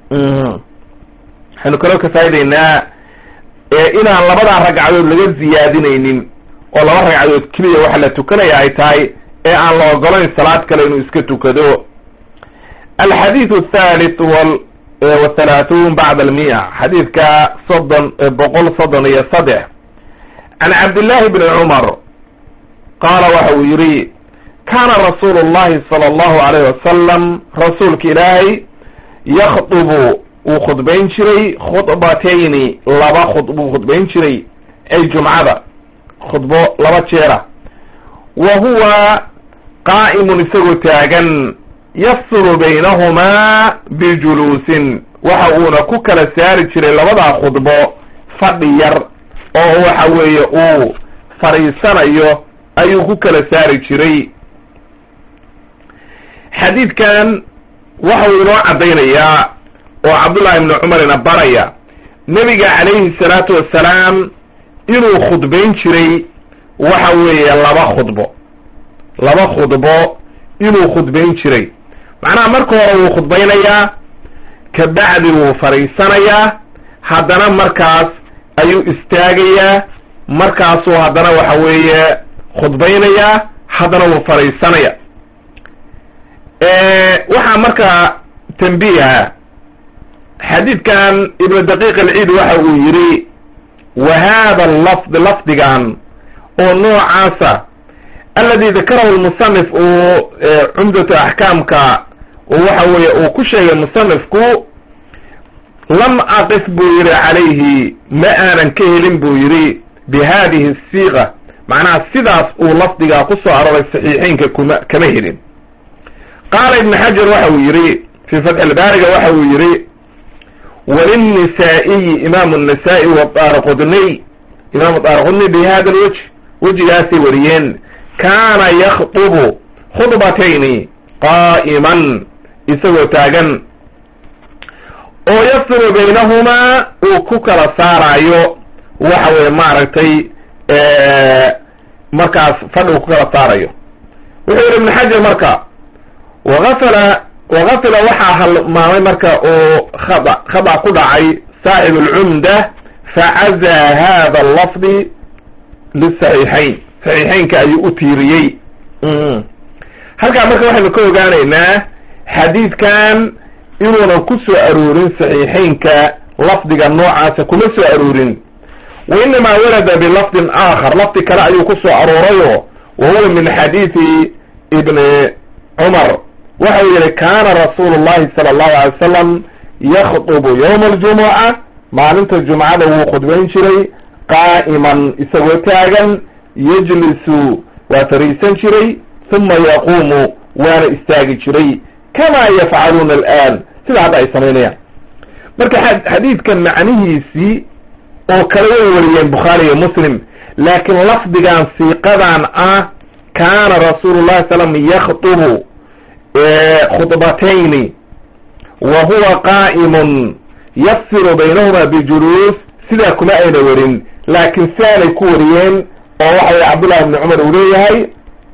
waxaynu kaloo ka faa'idaynaa inaan 2 ragcadood laga ziyaadinaynin oo 2 ragcadood keliya waxa la tukanaya ay tahay, ee aan la ogolayn salaad kale inuu iska tukado. alxadiiث الثالث والثلاثون بعد 100 xadiidka 133 can cabdالlahi bni cumar qaala waxa uu yihi kaana rasuulu الlahi salى الlahu عalayه wasalam rasuulka ilaahay yakdubu wuu khudbayn jiray khudbatayni 2 khudbuu khudbayn jiray, ay jumcada khudbo 2 jeera. wa huwa qaa'imun isagoo taagan, yafsulu baynahumaa bijuluusin, waxa uuna ku kala saari jiray 2daa khudbo fadhi yar oo waxa weeye uu fadhiisanayo ayuu ku kala saari jiray. xadiidkan waxa uu inoo caddaynayaa oo cabdullahi ibni cumarina baraya nebiga calayhi salaatu wassalaam inuu khudbayn jiray waxa weeye 2 khudbo inuu khudbayn jiray. macnaha marka hore wuu khudbaynayaa, kabacdi wuu fadhiisanayaa, haddana markaas ayuu istaagayaa, markaasuu haddana waxa weeye khudbaynayaa, haddana wuu fadhiisanaya. waxaa markaa tanbiiha xadiidkan ibnu daqiiq alciid waxa uu yidhi wa hada lafd lafdigan oo noocaasa aladi dakarahu lmusanif uu cumdatu axkaamka waxa weeye uu ku sheegay musanifku lam aqif buu yidhi calayhi ma aanan ka helin buu yidhi bi hadihi asiiqa macnaha sidaas uu lafdigaa ku soo aroray saxiixeynka kama helin qaala ibn xajar waxa uu yidhi fi fatx albaariga waxa uu yidhi walinnisaa'iyi imaamu الnasaa-i wadaaraqudniy imaamu daaraqudniy bi hada alwajh wejigaasay wariyeen kaana yakطubu khudbatayni qaa'iman isagoo taagan oo yafsilu baynahumaa uu ku kala saarayo waxa weye maaragtay markaas fadhi uu ku kala saarayo wuxuu yidhi ibn xajar marka wagafila waxaa halmaamay marka oo khada ku dhacay saaxib alcumda facazaa hada allafdi lisaxiixayn saxiixeynka ayuu u tiiriyey halkaa marka waxaynu ka ogaanaynaa xadiidkan inuunan ku soo aroorin saxiixeynka lafdiga noocaasa kuma soo aroorin wa inamaa warada bilafdin aakhar lafdi kale ayuu ku soo aroorayo wa huwa min xadiidi ibni cumar waxa uu yihi kaana rasuulu llahi sala allahu alay wasalam yakdubu yowma aljumuca maalinta jumcada wuu khudbayn jiray qaa'iman isagoo taagan yajlisu waa fariisan jiray uma yaquumu waana istaagi jiray kamaa yafcaluuna al'aan sida hadda ay samaynayaan marka xadiidkan macnihiisii oo kale way wariyeen bukhaari iyo muslim laakiin lafdigan siiqadan ah kaana rasuulu llahi salam yakdubu khudbatayni wa huwa qaa'imun yafsilu baynahuma bijuluus sidaa kuma ayna warin laakiin siaanay ku wariyeen oo waxa weye cabdullahi ibni cumar uu leeyahay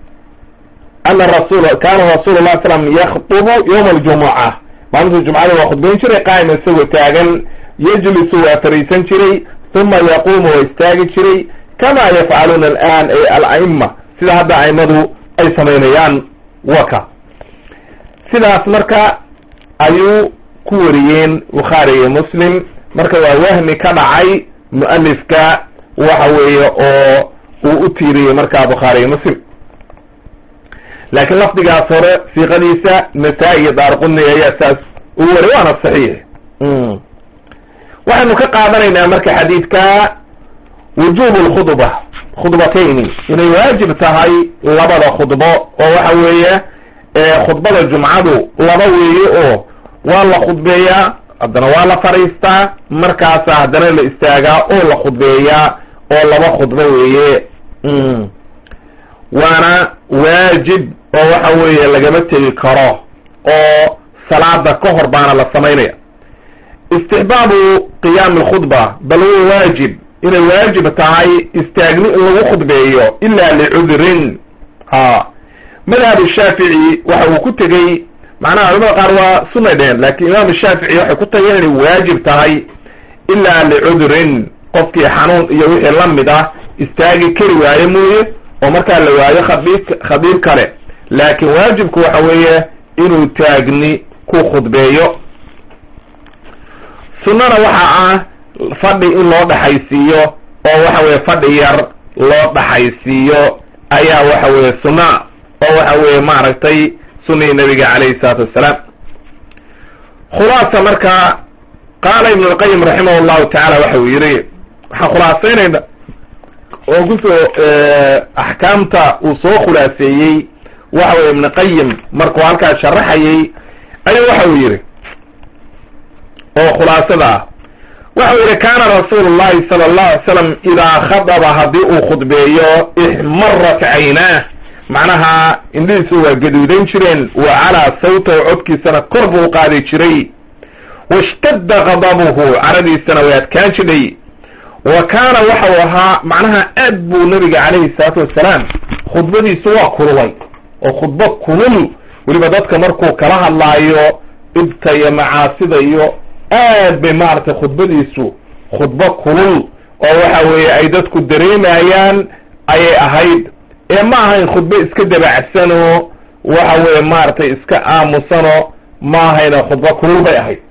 ana kaana rasuulu lah slam yakdubu yowma aljumuca maalinta jumcada waa khudbayn jiray qaa'ima isagoo taagan yajlisu waa fariisan jiray uma yaquumu waa istaagi jiray kamaa yafcaluuna al'aan ay ala'ima sida hadda aimadu ay samaynayaan waka sidaas marka ayuu ku wariyeen bukhaari iyo muslim marka waa wahmi ka dhacay mu'alifka waxa weeye oo uu u tiiriyey markaa bukhaari iyo muslim laakiin lafdigaas hore siiqadiisa nasaa-i iyo daarqudni ayaa saas uu wari waana saxiix waxaynu ka qaadanaynaa marka xadiidka wujubu lkhudba khudbatayni inay waajib tahay labada khudbo oo waxa weeye khudbada jumcadu laba weeye oo waa la khudbeeyaa haddana waa la fadhiistaa markaasa haddana la istaagaa oo la khudbeeyaa oo laba khudbo weeye waana waajib oo waxa weeye lagama tegi karo oo salaada ka hor baana la samaynaya istixbaabu qiyaami alkhudba bal huwa waajib inay waajib tahay istaagni in lagu khudbeeyo ilaa licudrin madhab shaafici waxa uu ku tegey macnaha culamada qaar waa sunay dheheen laakiin imaam shaafici waxay ku tageen inay waajib tahay ilaa licudrin qofkii xanuun iyo wixii la mid ah istaagi kari waaye mooye oo markaa la waayo khadiib kale laakiin waajibku waxa weeye inuu taagni ku khudbeeyo sunnana waxa ah fadhi in loo dhaxaysiiyo oo waxa weye fadhi yar loo dhaxaysiiyo ayaa waxa weye sunna oo waxa weye maaragtay sunnihii nabiga calayhi salaatu wassalaam khulaasa marka qaala ibnu lqayim raximah llahu tacaala waxa uu yidhi waxaan khulaasaynayna oo kusoo axkaamta uu soo khulaaseeyey waxa weye ibnu qayim markuu halkaas sharaxayey ayuu waxa uu yidhi oo khulaasada ah waxa uu yidhi kaana rasuulu llahi sala allahu alay slam idaa khadaba haddii uu khudbeeyo ixmarat caynaah macnaha indhihiisu waa gaduudan jireen wa calaa sawtahu codkiisana kor buu qaadi jiray washtadda qadabuhu caradiisana way adkaan jidhay wa kaana waxau ahaa macnaha aad buu nabiga calayhi salaatu wassalaam khudbadiisu waa kululay oo khudbo kulul weliba dadka markuu kala hadlaayo dhibta iyo macaasida iyo aad bay maaragtay khudbadiisu khudbo kulul oo waxa weeye ay dadku dareemayaan ayay ahayd ee ma ahayn khudbo iska dabacsanoo waxa weeye maaragtay iska aamusano ma ahayna khudbo kulul bay ahayd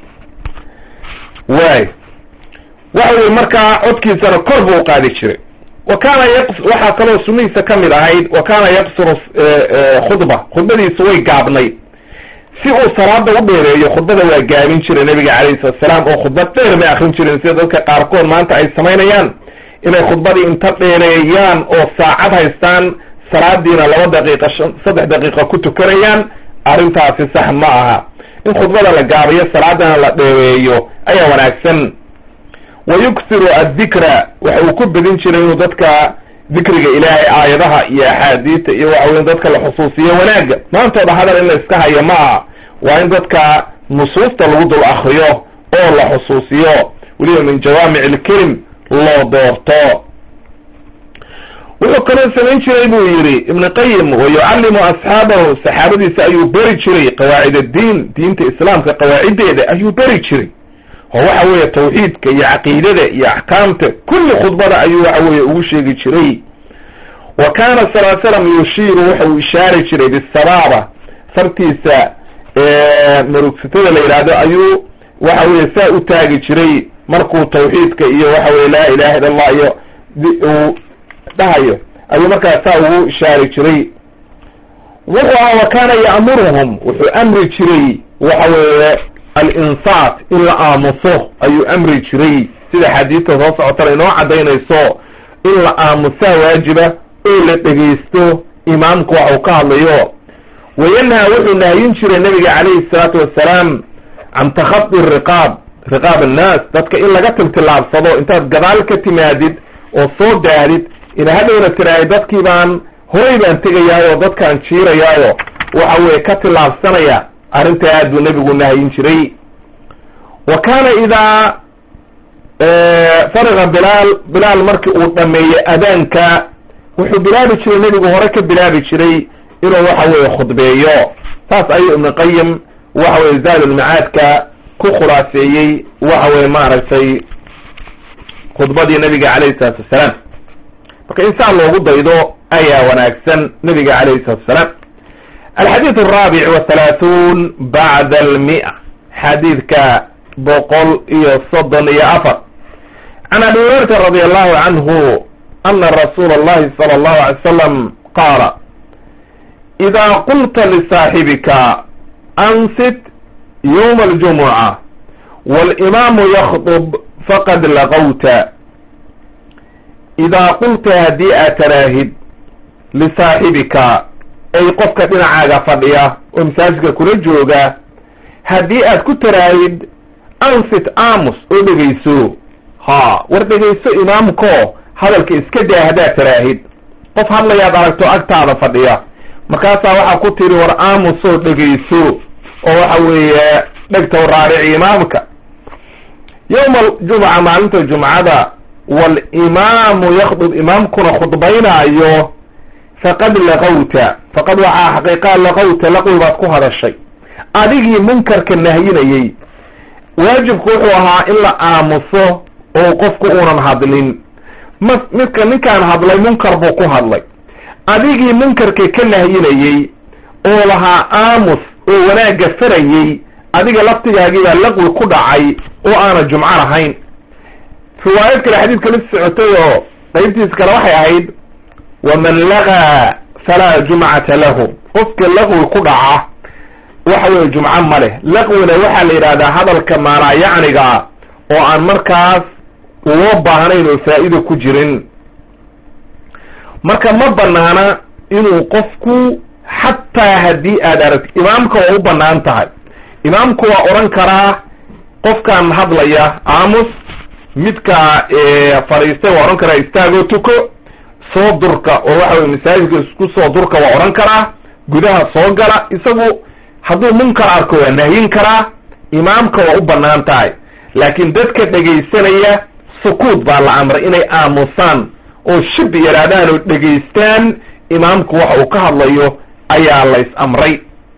waay waxa weye markaa codkiisana kor buu qaadi jiray wa kaana waxaa kaloo sunnihiisa ka mid ahayd wa kaana yaqsuru khudbadiisu way gaabnayd si uu salaada u dheereeyo khudbada waa gaabin jiray nabiga calayhi salatu wasalaam oo khudbad dheer ma akrin jirin sida dadka qaarkood maanta ay samaynayaan inay khudbadii inta dheereeyaan oo saacad haystaan salaadiina 2 daqiiqa 3 daqiiqa ku tukanayaan arrintaasi sax ma aha in khudbada la gaabiyo salaadana la dheereeyo ayaa wanaagsan wayuksiru adikra waxa uu ku bedin jiray inuu dadka dikriga ilaahay aayadaha iyo axaadiista iyo waxa weyn dadka la xusuusiyo wanaaga maantooda hadal in la iska hayo ma aha waa in dadka nusuusta lagu dul akriyo oo la xusuusiyo weliba min jawaamic ilkelim loo doorto wuxuu kaloo samayn jiray buu yidhi ibn qayim wayucallimu asxaabahu saxaabadiisa ayuu beri jiray qawaacid addiin diinta islaamka qawaaciddeeda ayuu beri jiray oo waxa weeye tawxiidka iyo caqiidada iyo axkaamta kulli khudbada ayuu waxa weeye ugu sheegi jiray wa kaana sal slam yushiiru waxa uu ishaari jiray bisabaaba fartiisa marugsatada la yidhaahdo ayuu waxa weeye saa u taagi jiray markuu tawxiidka iyo waxa weye laa ilaha illa allah iyo uu dhahayo ayuu markaas saa ugu ishaari jiray wuxuu aha wa kaana ya'muruhum wuxuu amri jiray waxa weeye al-insaat in la aamuso ayuu amri jiray sida xadiidta soo socotana inoo caddaynayso in la aamusaa waajiba oo la dhegaysto imaamku waxa uu ka hadlayo wayanhaa wuxuu nahyin jiray nabiga calayhi salaatu wassalaam can takhadi riqaab annaas dadka in laga tiltilaabsado intaad gadaal ka timaadid oo soo daadid ina hadhowna tiraay dadkii baan horay baan tegayaayo dadkaan jiirayaayo waxa weeye ka tilaabsanaya arrinta aad buu nebigu nahyin jiray wa kaana idaa fariqa bilaal markii uu dhameeyey adaanka wuxuu bilaabi jiray nebigu hore ka bilaabi jiray inuu waxa weeye khudbeeyo saas ayuu ibn qayim waxa weye zaadulmacaadka ku khulaaseeyey waxa weye maaragtay khudbadii nabiga calayhi salaatu wassalaam marka insaan loogu daydo ayaa wanaagsan nabiga calayhi salatu wasalaam الحديث الرابع والثلاثون بعد 100 حديث كبقل يصدن يأفر عن أبي هريرة رضي الله عنه أن رسول الله صلى الله عليه وسلم قال إذا قلت لصاحبك أنصت يوم الجمعة والإمام يخطب فقد لغوت إذا قلت هديئة تراهد لصاحبك ay qofka dhinacaaga fadhiya oo masaajidka kula jooga haddii aad ku taraahid ansit aamus oo dhegayso war dhegayso imaamko hadalka iska daa haddaad taraahid qof hadlayaad aragto agtaada fadhiya markaasaa waxaa ku tiri war aamus oo dhegayso oo waxa weeye dhegta raarici imaamka yowma aljumca maalinta jumcada walimaamu yakhdub imaamkuna khudbaynaayo faqad laqawta faqad waxaa xaqiiqa laqawta laqwi baad ku hadashay adigii munkarka nahyinayey waajibku wuxuu ahaa in la aamuso oo qofku uunan hadlin ninkaan hadlay munkar buu ku hadlay adigii munkarka ka nahyinayey oo lahaa aamus oo wanaagga farayey adiga laftigaagii baa laqwi ku dhacay oo aana jumco lahayn riwaayad kale xadiidka la socotay oo qaybtiisa kale waxay ahayd waman lagaa falaa jumcata lahu qofka laqwi ku dhaca waxa weye jumco ma leh laqwina waxaa la yidhahdaa hadalka maalaayacniga oo aan markaas loo baahnayn oo faa'ido ku jirin marka ma banaana inuu qofku xataa haddii aad aragti imaamka waa u banaan tahay imaamku waa odhan karaa qofkaan hadlaya aamus midka fadhiistay waa odhan karaa istaagoo tuko soo durka oo waxa weye masaajidka isku soo durka waa odhan karaa gudaha soo gala isagu hadduu munkar arko waa nahyin karaa imaamka waa u banaan tahay laakiin dadka dhegaysanaya sukuud baa la amray inay aamusaan oo shib yaraadaan oo dhegaystaan imaamku waxa uu ka hadlayo ayaa la is amray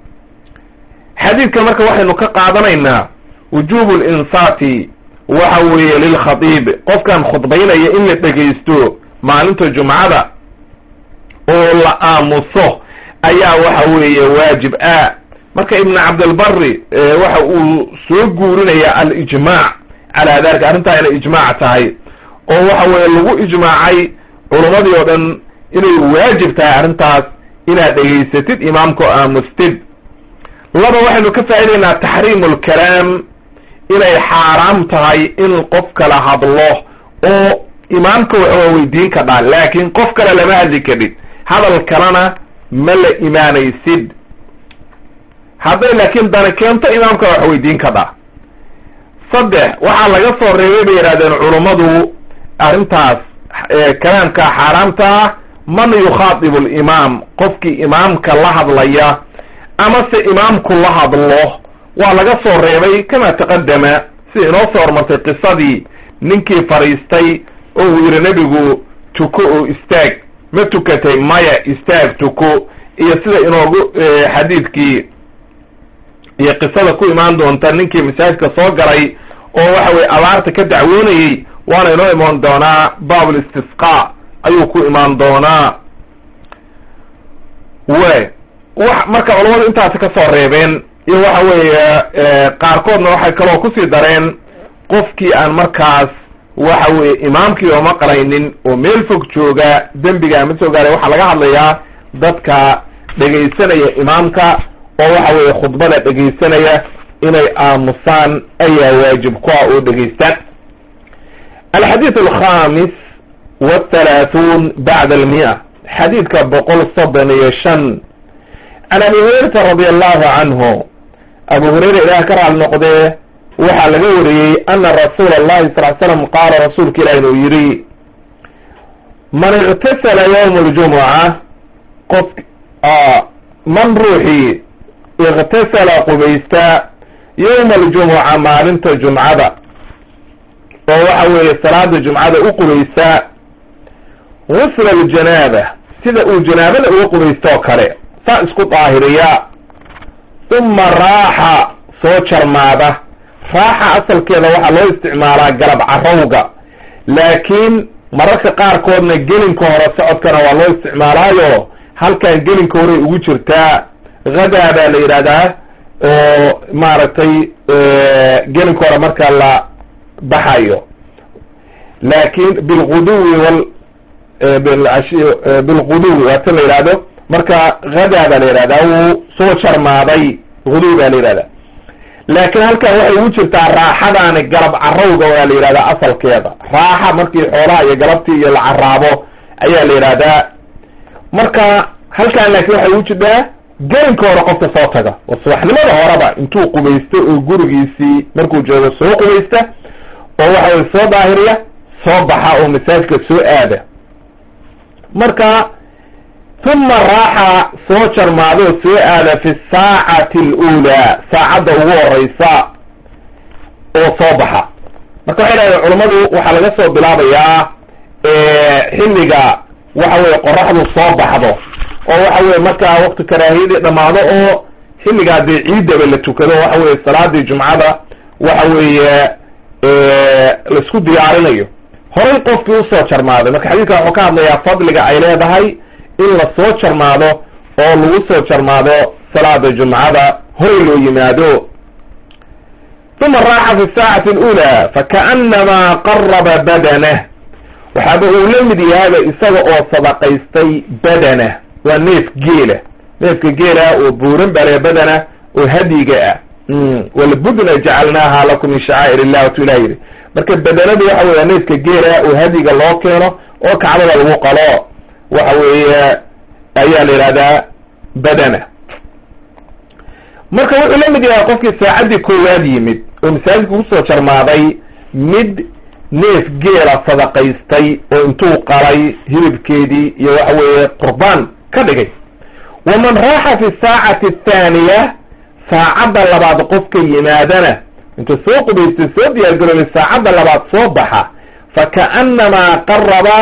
xadiidka marka waxaynu ka qaadanaynaa wujubu linsaati waxa weeye lilkhatiib qofkan khudbaynaya in la dhegaysto maalinta jumcada oo la aamuso ayaa waxa weeye waajib ah marka ibn cabdilbari waxa uu soo guurinaya alijmaac calaa dalika arrintaa inay ijmaac tahay oo waxa weeye lagu ijmaacay culumadii oo dhan inay waajib tahay arrintaas inaad dhegaysatid imaamka oo aamustid. laba, waxaynu ka faa'idaynaa taxriimu lkalaam, inay xaaraam tahay in qof kala hadlo oo imaamka waa weydiin kadhaa, laakiin qof kale lama hadli kadhid, hadal kalena ma la imaanaysid. hadday laakiin dana keento imaamka wax weydiin kadhaa. saddex, waxaa laga soo reebay bay yidhahdeen culummadu arrintaas kalaamka xaaraamta ah man yukhaatibu alimaam, qofkii imaamka la hadlaya amase imaamku la hadlo waa laga soo reebay kama taqadama, sida inoo soo hormartay qisadii ninkii fadhiistay oo uu yidhi nebigu tuko oo istaag, ma tukatay? maya, istaag tuko. iyo sida inoogu xadiidkii iyo qisada ku imaan doonta ninkii masaajidka soo galay oo waxa weye abaarta ka dacwoonayey, waana inoo imaan doonaa baabul istisqa ayuu ku imaan doonaa. marka culamadu intaasi ka soo reebeen, iyo waxa weeye qaarkoodna waxay kaloo kusii dareen qofkii aan markaas waxa weye imaamkii ooma qaraynin oo meel fog jooga dembiga ma soo gaaray. waxaa laga hadlayaa dadka dhegaysanaya imaamka oo waxa weye khudbada dhegaysanaya inay aamusaan ayaa waajib ku ah oo dhegaystaan. alxadiid alkhamis والثلاثون بعد المئة، xadiidka 135 can abi hurayrata radi allahu canhu, abu hurayra ilaah ka raali noqdee waxaa laga wariyey ana rasuula allahi sal slam qaala, rasuulka ilaah inuu yidhi man iktasala yawma aljumuca, qof man ruuxii iktasala qubaysta yawma aljumuca maalinta jumcada oo waxa weeye salaada jumcada u qubaysta, gusla aljanaaba, sida uu janaabada uga qubaysto oo kale saa isku daahiriya, uma raaxa soo jarmaada. raaxa asalkeeda waxaa loo isticmaalaa garab carowga, laakiin mararka qaarkoodna gelinka hore socodkana waa loo isticmaalaayo halkan gelinka horey ugu jirtaa, hadaa baa la yidhahdaa oo maaragtay gelinka hore marka la baxayo, laakiin bilguduwi bilguduwi waa ta la yidhahdo, marka hadaa baa la yidhahdaa wuu soo jarmaaday, guduwi baa la yidhahdaa. laakiin halkan waxay ugu jirtaa raaxadaani garab carowga waa la yidhahdaa asalkeeda. raaxa markii xoolaha iyo galabtii iyo la caraabo ayaa la yidhahdaa. marka halkan laakiin waxay ugu jirtaa gelinka hore qofka soo taga oo subaxnimada horeba intuu qubaysto oo gurigiisii markuu joogo soo qubaysta oo waxa way soo daahiriya, soo baxa oo masaajidka soo aada. marka uma raaxa soo jarmaado soo aada fi saacati alula, saacadda ugu horeysa oo soo baxa. marka waxay dhahdeen culammadu waxaa laga soo bilaabayaa xilliga waxa weye qoraxdu soo baxdo oo waxa weye markaa waqti karaahiyadii dhamaado oo xilligaa dee ciidaba la tukado, waxa weye salaadii jumcada waxa weeye laisku diyaarinayo, horay qofkii usoo jarmaaday. marka xadiidka wuxuu ka hadlayaa fadliga ay leedahay in la soo jarmaado oo lagu soo jarmaado salaada jumcada horay loo yimaado. uma raaxa fi saacati alula fakaannamaa qaraba badanah, waxaaba uu la mid yahaaba isaga oo sadaqaystay badanah, waa neef geela, neefka geela oo buuran bale badana oo hadiga ah. walbudna jacalnaaha lakum min shacaa'ir illah watu ilah yidhi. marka badanadu waxa weya neefka geela oo hadiga loo keeno oo kacbada lagu qalo waxa weeye ayaa la yidhahdaa badana. marka wuxuu la mid yahay qofkii saacaddii koowaad yimid oo masaajidka kusoo jarmaaday mid neef geela sadaqaystay oo intuu qalay hilibkeedii iyo waxa weeye qurbaan ka dhigay. waman raaxa fi saacati athaaniya, saacadda labaad qofka yimaadana intuu soo qubaystay soo diyaargaroobay saacadda labaad soo baxa, fakaannamaa qaraba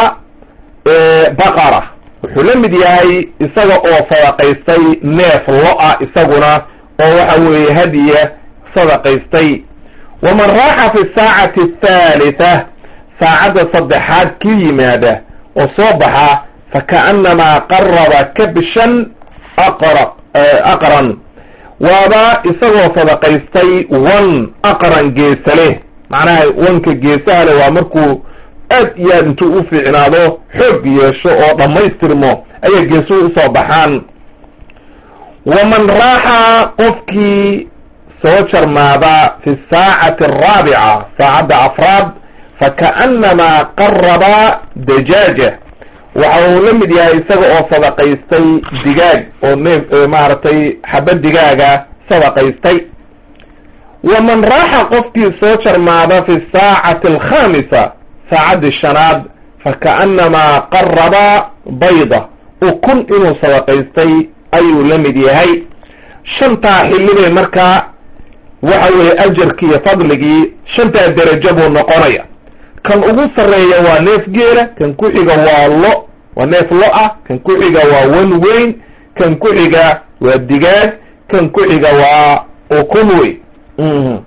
baqara, wuxuu la mid yahay isaga oo sadaqaystay neef lo-a isaguna oo waxa weeye hadiya sadaqaystay. waman raaxa fi saacati athaalitha, saacadda saddexaad ki yimaada oo soo baxa, fakaannamaa qaraba kabshan aqran, waaba isagoo sadaqaystay wan aqran geesa leh, macnaha wanka geesaha leh waa markuu aad iyo aad intuu u fiicnaado xoog yeesho oo dhammaystirmo ayay geesuhu usoo baxaan. waman raaxa qofkii soo jarmaada fi saacati araabica saacadda afraad fakaannamaa qaraba dajaaja waxa uu la mid yahay isaga oo sadaqaystay digaag oo maaragtay xabad digaaga sadaqaystay. waman raaxa qofkii soo jarmaada fi saacati alkhamisa saacaddi shanaad fakaannamaa qaraba bayda ukun inuu sadaqaystay ayuu la mid yahay. shantaa xillibay markaa waxa weeye ajarkii iyo fadligii shantaa derajo buu noqonaya. kan ugu sarreeya waa neef geela, kan ku xiga waa neef lo ah, kan ku xiga waa wan weyn, kan ku xiga waa digaag, kan ku xiga waa ukun weyn.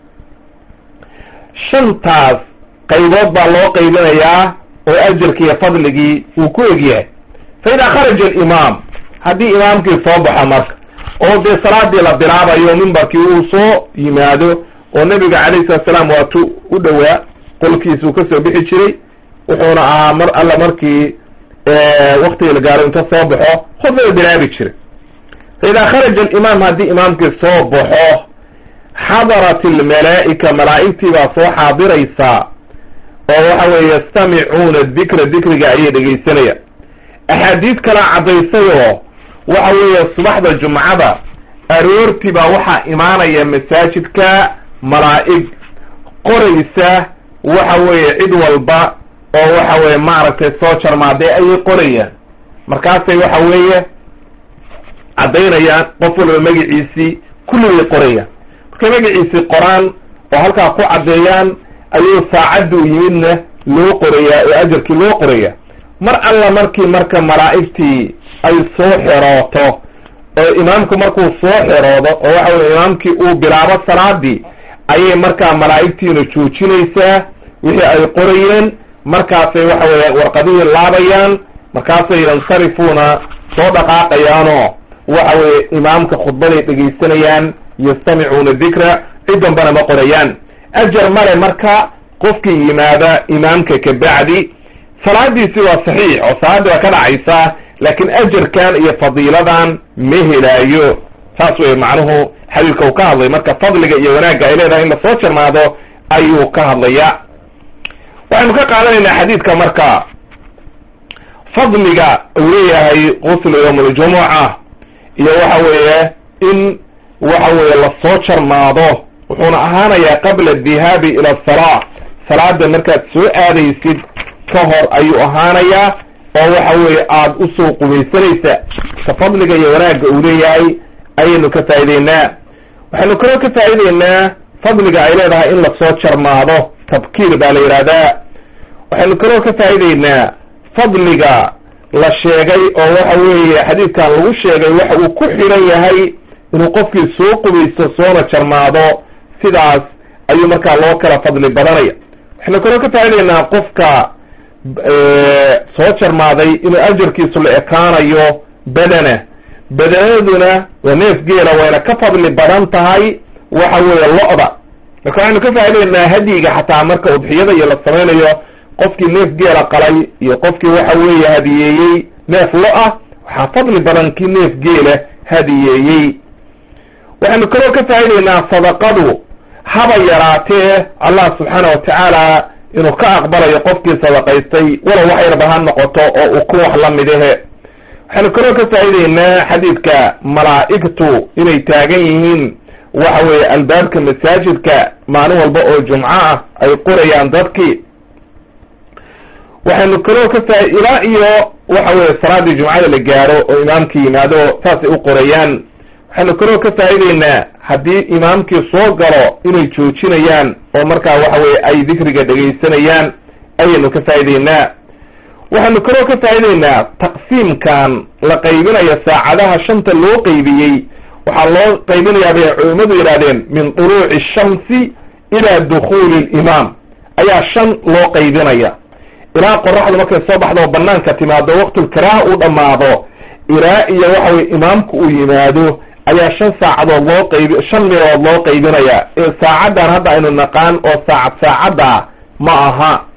shantaas qaybood baa loo qaybinayaa oo ajarkii iyo fadligii uu ku egyahay. fa idaa kharaja alimaam haddii imaamkii soo baxo marka oo dee salaadii la bilaabayo mimbarkii uu soo yimaado oo nebiga calayhi salatu salaam waatuu u dhowaa qolkiisuu kasoo bixi jiray, wuxuuna ahaa mar alla markii waktiga la gaaro inta soo baxo khudbada bilaabi jiray. fa idaa kharaja alimaam haddii imaamkii soo baxo xadarat almalaa'ika malaa'igtii baa soo xaadiraysaa oo waxa weeye yastamicuuna dikra dikriga ayay dhegaysanayaan. axaadiid kala caddaysayoo waxa weeye subaxda jumcada aroortii baa waxaa imaanaya masaajidka malaa'ig qoraysa waxa weeye cid walba oo waxa weeye maaragtay soo jarmaaday ayay qorayaan. markaasay waxa weeye caddaynayaan qof walba magaciisii kulligay qorayaan. markay magaciisii qoraan oo halkaa ku caddeeyaan ayuu saacadduu yimidna loo qorayaa oo ajarkii loo qorayaa. mar alla markii marka malaa'igtii ay soo xerooto oo imaamku markuu soo xeroodo oo waxa weye imaamkii uu bilaabo salaadii ayay markaa malaa'igtiina joojinaysaa wixii ay qorayeen. markaasay waxa weye warqadihii laabayaan, markaasay yansarifuuna soo dhaqaaqayaanoo waxa weye imaamka khudbaday dhegaysanayaan, yastamicuuna dikra cidanbana ma qorayaan. ajar male marka qofkii yimaada imaamka kabacdi salaadiisi waa saxiix oo salaadii waa ka dhacaysaa, laakiin ajarkan iyo fadiiladan ma helaayo. saas weye macnuhu xadiidka uu ka hadlay. marka fadliga iyo wanaagga ay leedahay in la soo jarmaado ayuu ka hadlaya. waxaynu ka qaadanaynaa xadiidka marka fadliga uu leeyahay quslu yawm aljumuca iyo waxa weeye in waxa weeye la soo jarmaado wuxuuna ahaanayaa qabla adihaabi ila asalaa salaada markaad soo aadaysid ka hor ayuu ahaanayaa oo waxa weeye aada usoo qubaysanaysa. ka fadliga iyo wanaagga uu leeyahay ayaynu ka faa'ideynaa. waxaynu kaloo ka faa'ideynaa fadliga ay leedahay in lasoo jarmaado, tabkiir baa la yidhaahdaa. waxaynu kaloo ka faa'ideynaa fadliga la sheegay oo waxa weeye xadiidkan lagu sheegay waxa uu ku xiran yahay inuu qofkii soo qubaysto soona jarmaado. sidaas ayuu markaa loo kala fadli badanaya. waxaynu kaloo ka faa'ideynaa qofka soo jarmaaday inuu ajarkiisu la ekaanayo badanaduna waa neef geela wayna ka fadli badan tahay waxa weeye lo-da. marka waxaynu ka faa'ideynaa hadyiga xataa marka udxiyada iyo la samaynayo qofkii neef geela qalay iyo qofkii waxa weeye hadiyeeyey neef lo-ah waxaa fadli badan kii neef geela hadiyeeyey. waxaynu kaloo ka faa'ideynaa sadaqadu haba yaraatee allah subxaana watacaala inuu ka aqbalayo qofkii sadaqaystay walow wax yarba ha noqoto oo uu ku wax la midahe. waxaynu kaloo ka faa'ideynaa xadiidka malaa'igtu inay taagan yihiin waxa weeye albaabka masaajidka maalin walba oo jumco ah ay qorayaan dadkii. waxaynu kaloo ka ilaa iyo waxa weeye salaadii jumcada la gaaro oo imaamkii yimaado saasay u qorayaan. waxaynu kaloo ka faa'ideynaa haddii imaamkii soo galo inay joojinayaan oo markaa waxa weye ay dikriga dhegaysanayaan ayaynu ka faa'ideynaa. waxaynu kaloo ka faa'ideynaa taqsiimkan la qaybinayo saacadaha shanta loo qaybiyey waxaa loo qaybinayaa bay culimmadu yidhahdeen min tuluuci shamsi ilaa dukhuuli limaam ayaa shan loo qaybinaya ilaa qoraxdu markay soo baxdo oo banaanka timaado waqtulkaraaha uu dhammaado ilaa iyo waxa weye imaamku uu yimaado ayaa shan saacadood shan meelood loo qaybinaya. saacaddan hadda aynu naqaan oo saacadda ma aha.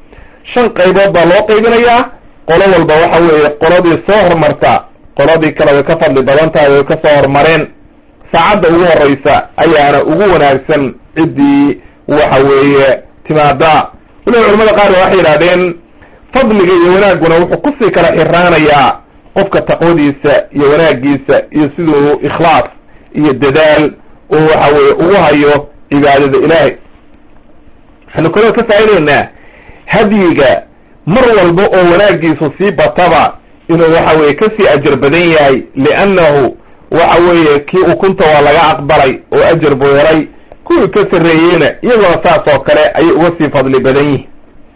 5 qaybood baa loo qaybinayaa. qolo walba waxa weeye qoladii soo hormarta qoladii kale way ka fadli badan tahay, way ka soo hormareen. saacadda ugu horeysa ayaana ugu wanaagsan ciddii waxa weeye timaada. waliba culamada qaar waxay yidhahdeen fadliga iyo wanaaguna wuxuu kusii kala xiraanayaa qofka taqwadiisa iyo wanaagiisa iyo siduu ikhlaas iyo dadaal oo waxa weeye ugu hayo cibaadada ilaahay. waxaynu kaloo ka faa'idaynaa hadyiga mar walba oo wanaagiisu sii bataba inuu waxa weeye kasii ajar badan yahay, liannahu waxa weeye kii ukunta waa laga aqbalay oo ajar buu helay, kuwii ka sarreeyeyna iyaguna saas oo kale ayay uga sii fadli badan yihin.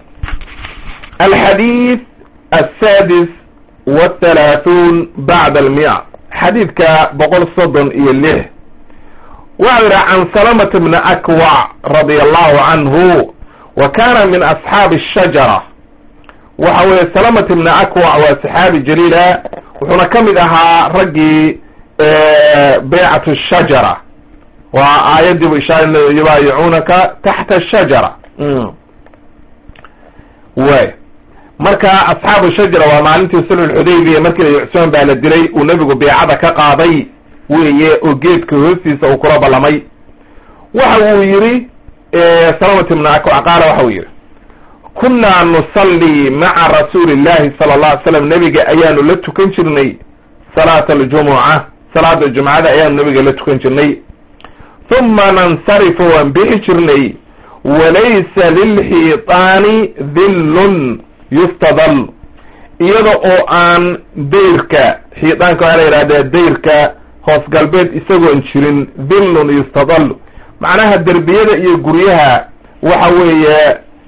alxadiid السادس والثلاثون بعد 100 xadiidka 136 waxa yidhi can سلمة بن أكوع رضي الله عنه وكان من أصحاب الشجرة. waxa weye سلمة بن أكوع waa صحaabi jaliila, wuxuuna ka mid ahaa raggii بيعة الشجرة, waa aayadii bu ishaara yubaayicuunaka taxta الشجرة. way marka asxaabu shajara waa maalintii sulh xudaybiya markii Cusmaan baa la dilay uu nabigu beecada ka qaaday weeye oo geedka hoostiisa uu kula ballamay. waxa uu yidhi Salamah ibn Akwa qaala waxa uu yidhi kunaa nusalli maca rasuuli llahi sala allahu alay slam, nabiga ayaanu la tukan jirnay salaata aljumuca, salaada jumcada ayaanu nabiga la tukan jirnay. huma nansarifu waan bixi jirnay, walaysa lilxiitaani dhillun yustadal, iyada oo aan dayrka xiidaanka waxaa la yidhahdaa dayrka hoos galbeed isagoon jirin, dhillun yustadal macnaha derbiyada iyo guryaha waxa weeye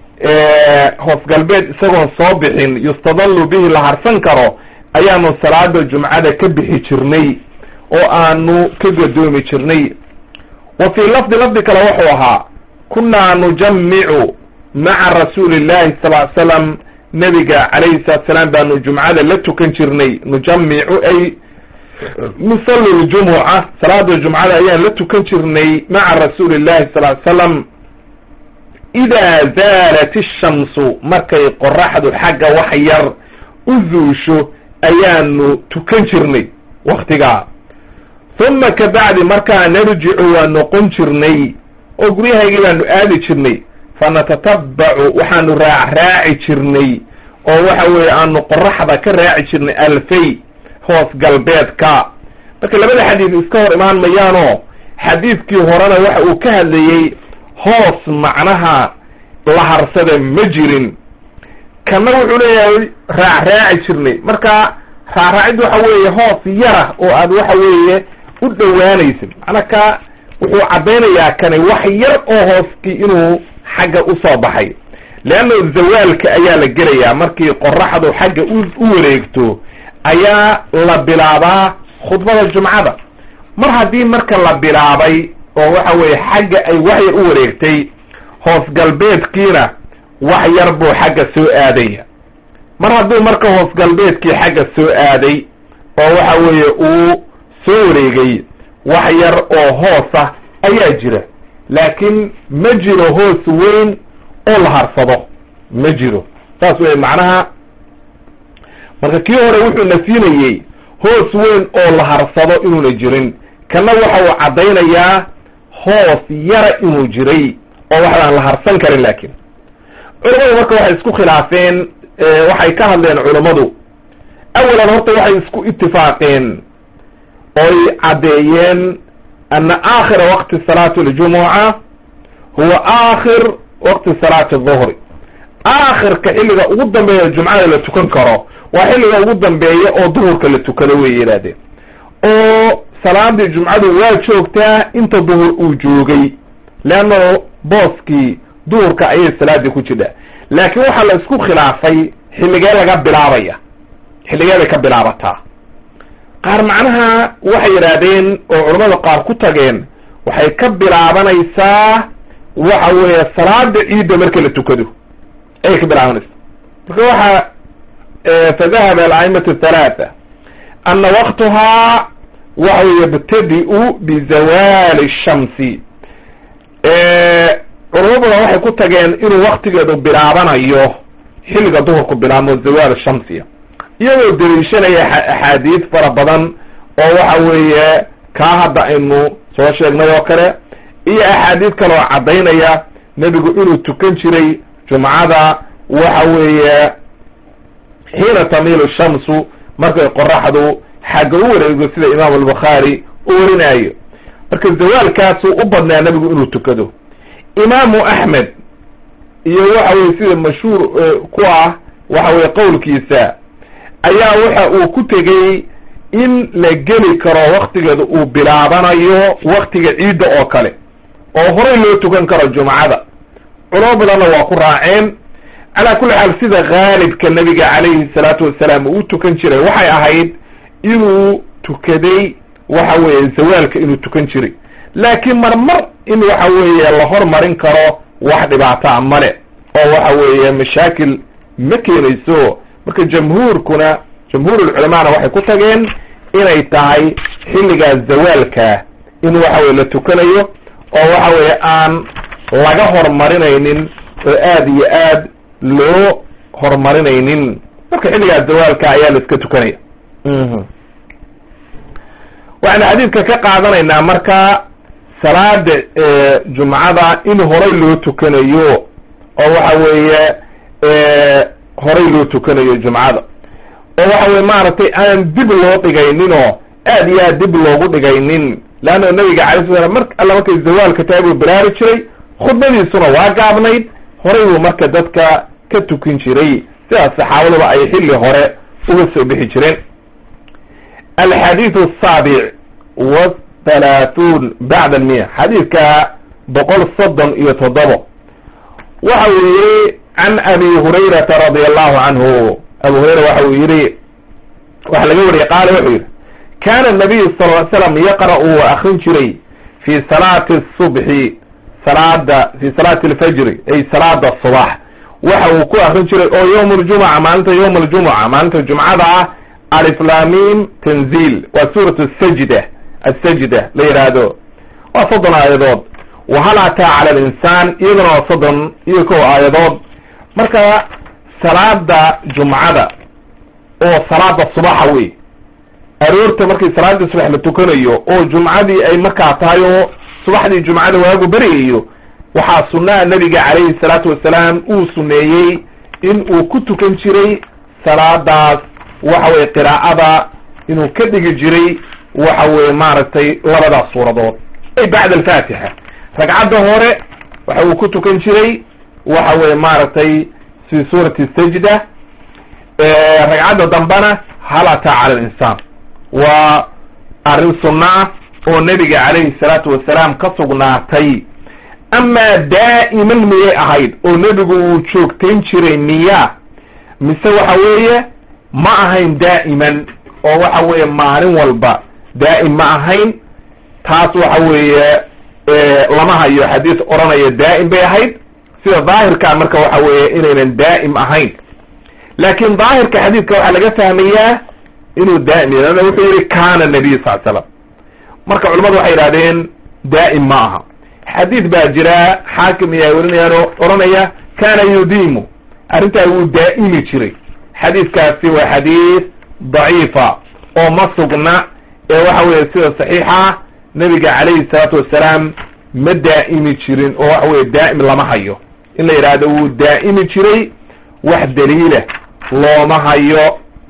hoos galbeed isagoon soo bixin yustadalu bihi la harsan karo ayaanu salaada jumcada ka bixi jirnay oo aanu ka gadoomi jirnay. wa fii lafdi kale wuxuu ahaa kunaa nujammicu maca rasuuli llahi sal ly slam, nabiga calayhi salatu salaam baanu jumcada la tukan jirnay. nujammicu ay nusalli ljumuca, salaada jumcada ayaan la tukan jirnay maca rasuuli llahi sal ly slam idaa zaalat ishamsu, markay qoraxdu xagga wax yar u zuusho ayaanu tukan jirnay waktigaa. uma kabacdi markaa narjicu waa noqon jirnay oo guryahaygii baanu aadi jirnay, fanatatabacu waxaanu raaci jirnay oo waxa weeye aanu qoraxda ka raaci jirnay alfay hoos galbeedka. marka labada xadiid iska hor imaan mayaanoo xadiidkii horena waxa uu ka hadlayey hoos macnaha la harsada ma jirin, kana wuxuu leeyahay raaci jirnay. marka raacid waxa weeye hoos yara oo aad waxa weeye u dhowaanaysid, macna ka wuxuu caddaynayaa kani wax yar oo hooskii inuu xagga usoo baxay, leanna zawaalka ayaa la gelayaa markii qoraxdu xagga u wareegto ayaa la bilaabaa khudbada jumcada. mar haddii marka la bilaabay oo waxa weeye xagga ay wax yar u wareegtay, hoos galbeedkiina wax yar buu xagga soo aadaya. mar hadduu marka hoos galbeedkii xagga soo aaday oo waxa weeye uu soo wareegay, wax yar oo hoosa ayaa jira, laakiin ma jiro hoos weyn oo la harsado ma jiro. saas wey macnaha. marka kii hore wuxuu na siinayey hoos weyn oo la harsado inuuna jirin, kana waxa uu caddaynayaa hoos yara inuu jiray oo waxaan la harsan karin. laakiin culamadu marka waxay isku khilaafeen, waxay ka hadleen culammadu. awalan horta waxay isku itifaaqeen oy caddeeyeen ana aakhira waqti salaati aljumuca huwa aakhir waqti salaati aduhri, aakhirka xilliga ugu dambeeya jumcada la tukan karo waa xilliga ugu dambeeya oo duhurka la tukado way yidhahdeen. oo salaadii jumcadu waa joogtaa inta duhur uu joogay, leanna booskii duhurka ayay salaadii ku jirtaa. laakiin waxaa la isku khilaafay xilligee laga bilaabaya, xilligee bay ka bilaabataa. qaar macnaha waxay yidhaahdeen oo culamada qaar ku tageen waxay ka bilaabanaysaa waxa weeye salaada ciidda marka la tukado ayay ka bilaabanaysaa. marka waxa fadahaba al-a'imatu thalatha ana waqtaha waxa yabtadi'u bizawali shamsi. culamo badan waxay ku tageen inuu waktigeedu bilaabanayo xilliga duhurku bilaabmo zawaal shamsiya, iyagoo daliishanaya axaadiis fara badan oo waxa weeye kaa hadda aynu soo sheegnay oo kale, iyo axaadiis kale oo caddaynaya nebigu inuu tukan jiray jumcada waxa weeye xiina tamiilu shamsu, markay qoraxdu xagga u wareego, sida imaam albukhaari u warinayo. marka zawaalkaasuu u badnaa nebigu inuu tukado. imaamu axmed iyo waxa weye sida mashhuur ku ah waxa weye qowlkiisa ayaa waxa uu ku tegey in la geli karo waktigeeda uu bilaabanayo waktiga ciidda oo kale, oo horey loo tukan karo jumcada. culamo badanna waa ku raaceen. calaa kulli xaal sida haalibka nebiga calayhi salaatu wasalaam uu tukan jiray waxay ahayd inuu tukaday waxa weeye zawaalka inuu tukan jiray, laakiin marmar in waxa weeye la hormarin karo wax dhibaataa male oo waxa weeye mashaakil ma keenayso. marka jamhuurkuna jamhuurulculamaana waxay ku tageen inay tahay xilligaas zawaalka in waxa weye la tukanayo oo waxa weeye aan laga hormarinaynin oo aad iyo aad loo horumarinaynin. marka xilligaas zawaalka ayaa la iska tukanaya. waxaan xadiidka ka qaadanaynaa marka salaada jumcada in horay loo tukanayo oo waxa weeye horay loo tukanayo jumcada, oo waxa weye maaragtay aan dib loo dhigayninoo aad iyo aad dib loogu dhigaynin. leanna nabiga calay sla slam mar alla markay zawaalka tahay buu bilaari jiray, khudbadiisuna waa gaabnayd, horay buu marka dadka ka tukin jiray, sidaas saxaabaduba ay xilli hore uga soo bixi jireen. alxadiiث الsaabic والثaلaaثuun bacd almiya, xadiidka 137 waxa uu yihi can abi hurayrata radi allahu canhu. abu hurayra waxa uu yihi, waxa laga wariyey qaala wuxuu yihi kana الnabiyu sal ly slam yaqra'u wa akrin jiray fi salaati الصubxi fi salaati اlfajri ay salaada subax, waxa uu ku akrin jiray oo yowm اljumca maalinta yowm اljumca maalinta jumcada ah aliflamim tanzil waa suurat asajda la yidhaahdo, waa 30 aayadood. wahal ataa cala alinsaan iyaduna waa 31 aayadood. marka salaada jumcada oo salaada subaxa wey, aroorta markii salaada subax la tukanayo oo jumcadii ay markaa tahay oo subaxdii jumcada waagu beriyayo, waxaa sunnaha nabiga calayhi salaatu wasalaam uu suneeyey in uu ku tukan jiray salaadaas waxa weye qiraa'ada inuu ka dhigi jiray waxa weye maaragtay labadaas suuradood ay bacda alfaatixa. ragcadda hore waxa uu ku tukan jiray waxa weye maaragtay fi suurati sajda, ragcadda dambena hal ataa cala alinsaan. waa arrin sunna ah oo nebiga calayhi salaatu wasalaam ka sugnaatay. amaa daa'iman miyay ahayd oo nebigu uu joogtayn jiray miya, mise waxa weeye ma ahayn daa'iman oo waxa weeye maalin walba daa'im ma ahayn. taas waxa weeye lama hayo xadiis odhanaya daa'im bay ahayd, sida daahirkaa marka waxa weeye inaynan daa'im ahayn. laakiin daahirka xadiidka waxaa laga fahmayaa inuu daa'im yahay, lanna wuxuu yihi kana nabiy sal slam. marka culamadu waxay yidhahdeen daa'im ma aha. xadiid baa jira xaakim iyo ay warinayaan oo odhanaya kana yudiimu, arrintaa wuu daa'imi jiray. xadiidkaasi waa xadiis daciifa oo ma sugna, ee waxa weeye sida saxiixa nabiga calayhi salaatu wasalaam ma daa'imi jirin oo waxa weye daa'im lama hayo. in la yidhaahdo wuu daa'imi jiray wax daliila looma hayo.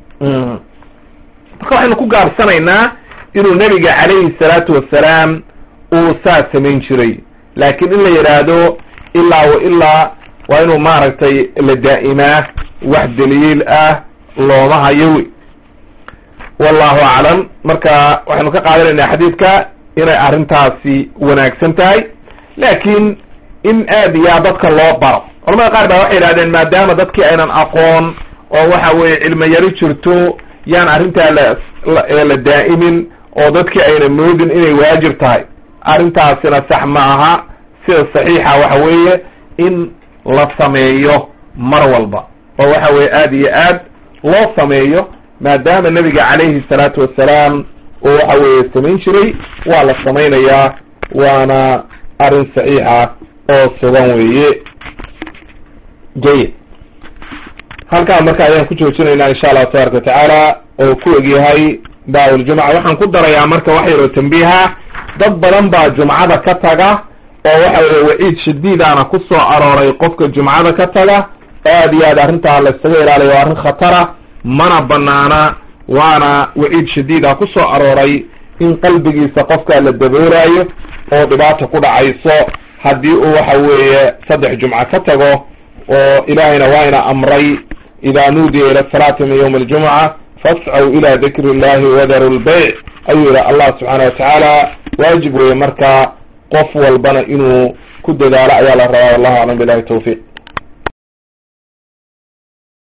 marka waxaynu ku gaabsanaynaa inuu nabiga calayhi salaatu wasalaam uu saas samayn jiray, laakiin in la yidhaahdo ilaa wa ilaa waa inuu maaragtay la daa'imaa wax daliil ah looma hayo wey. wallahu aclam. marka waxaynu ka qaadanaynaa xadiidka inay arrintaasi wanaagsan tahay, laakiin in aad iyo aad dadka loo baro. culamada qaar baa waxay yidhahdeen maadaama dadkii aynan aqoon oo waxa weeye cilmo yari jirto yaan arrintaa la daa'imin oo dadkii aynan moodin inay waajib tahay. arrintaasina sax ma aha. sida saxiixa waxa weeye in la sameeyo mar walba oo waxa weye aad iyo aad loo sameeyo, maadaama nabiga calayhi salaatu wasalaam oo waxa weeye samayn jiray waa la samaynayaa, waana arrin saxiixa oo sugan weeye. jayid. halkaan marka ayaan ku joojinaynaa insha allahu tabaraka watacaala oo ku egyahay baabuljumca. waxaan ku darayaa marka wax yaroo tambiiha, dad badan baa jumcada ka taga oo waxa weye waciid shadiidana ku soo arooray qofka jumcada ka taga. aad iyo aad arrintaa la iskaga ilaaliyo, waa arrin khatara, mana banaana, waana waciid shadiida ku soo arooray in qalbigiisa qofkaa la daboolayo oo dhibaata ku dhacayso haddii uu waxa weeye 3 jumco ka tago. oo ilaahayna waa ina amray idaa nuudiya ila salaati min yawmi aljumca fascaw ila dikri illahi wadaru lbayc ayuu yihi allah subxaana watacaala. waajib weye marka qof walbana inuu ku dadaalo ayaa la rabaa. wallahu aclam billahi tawfiiq.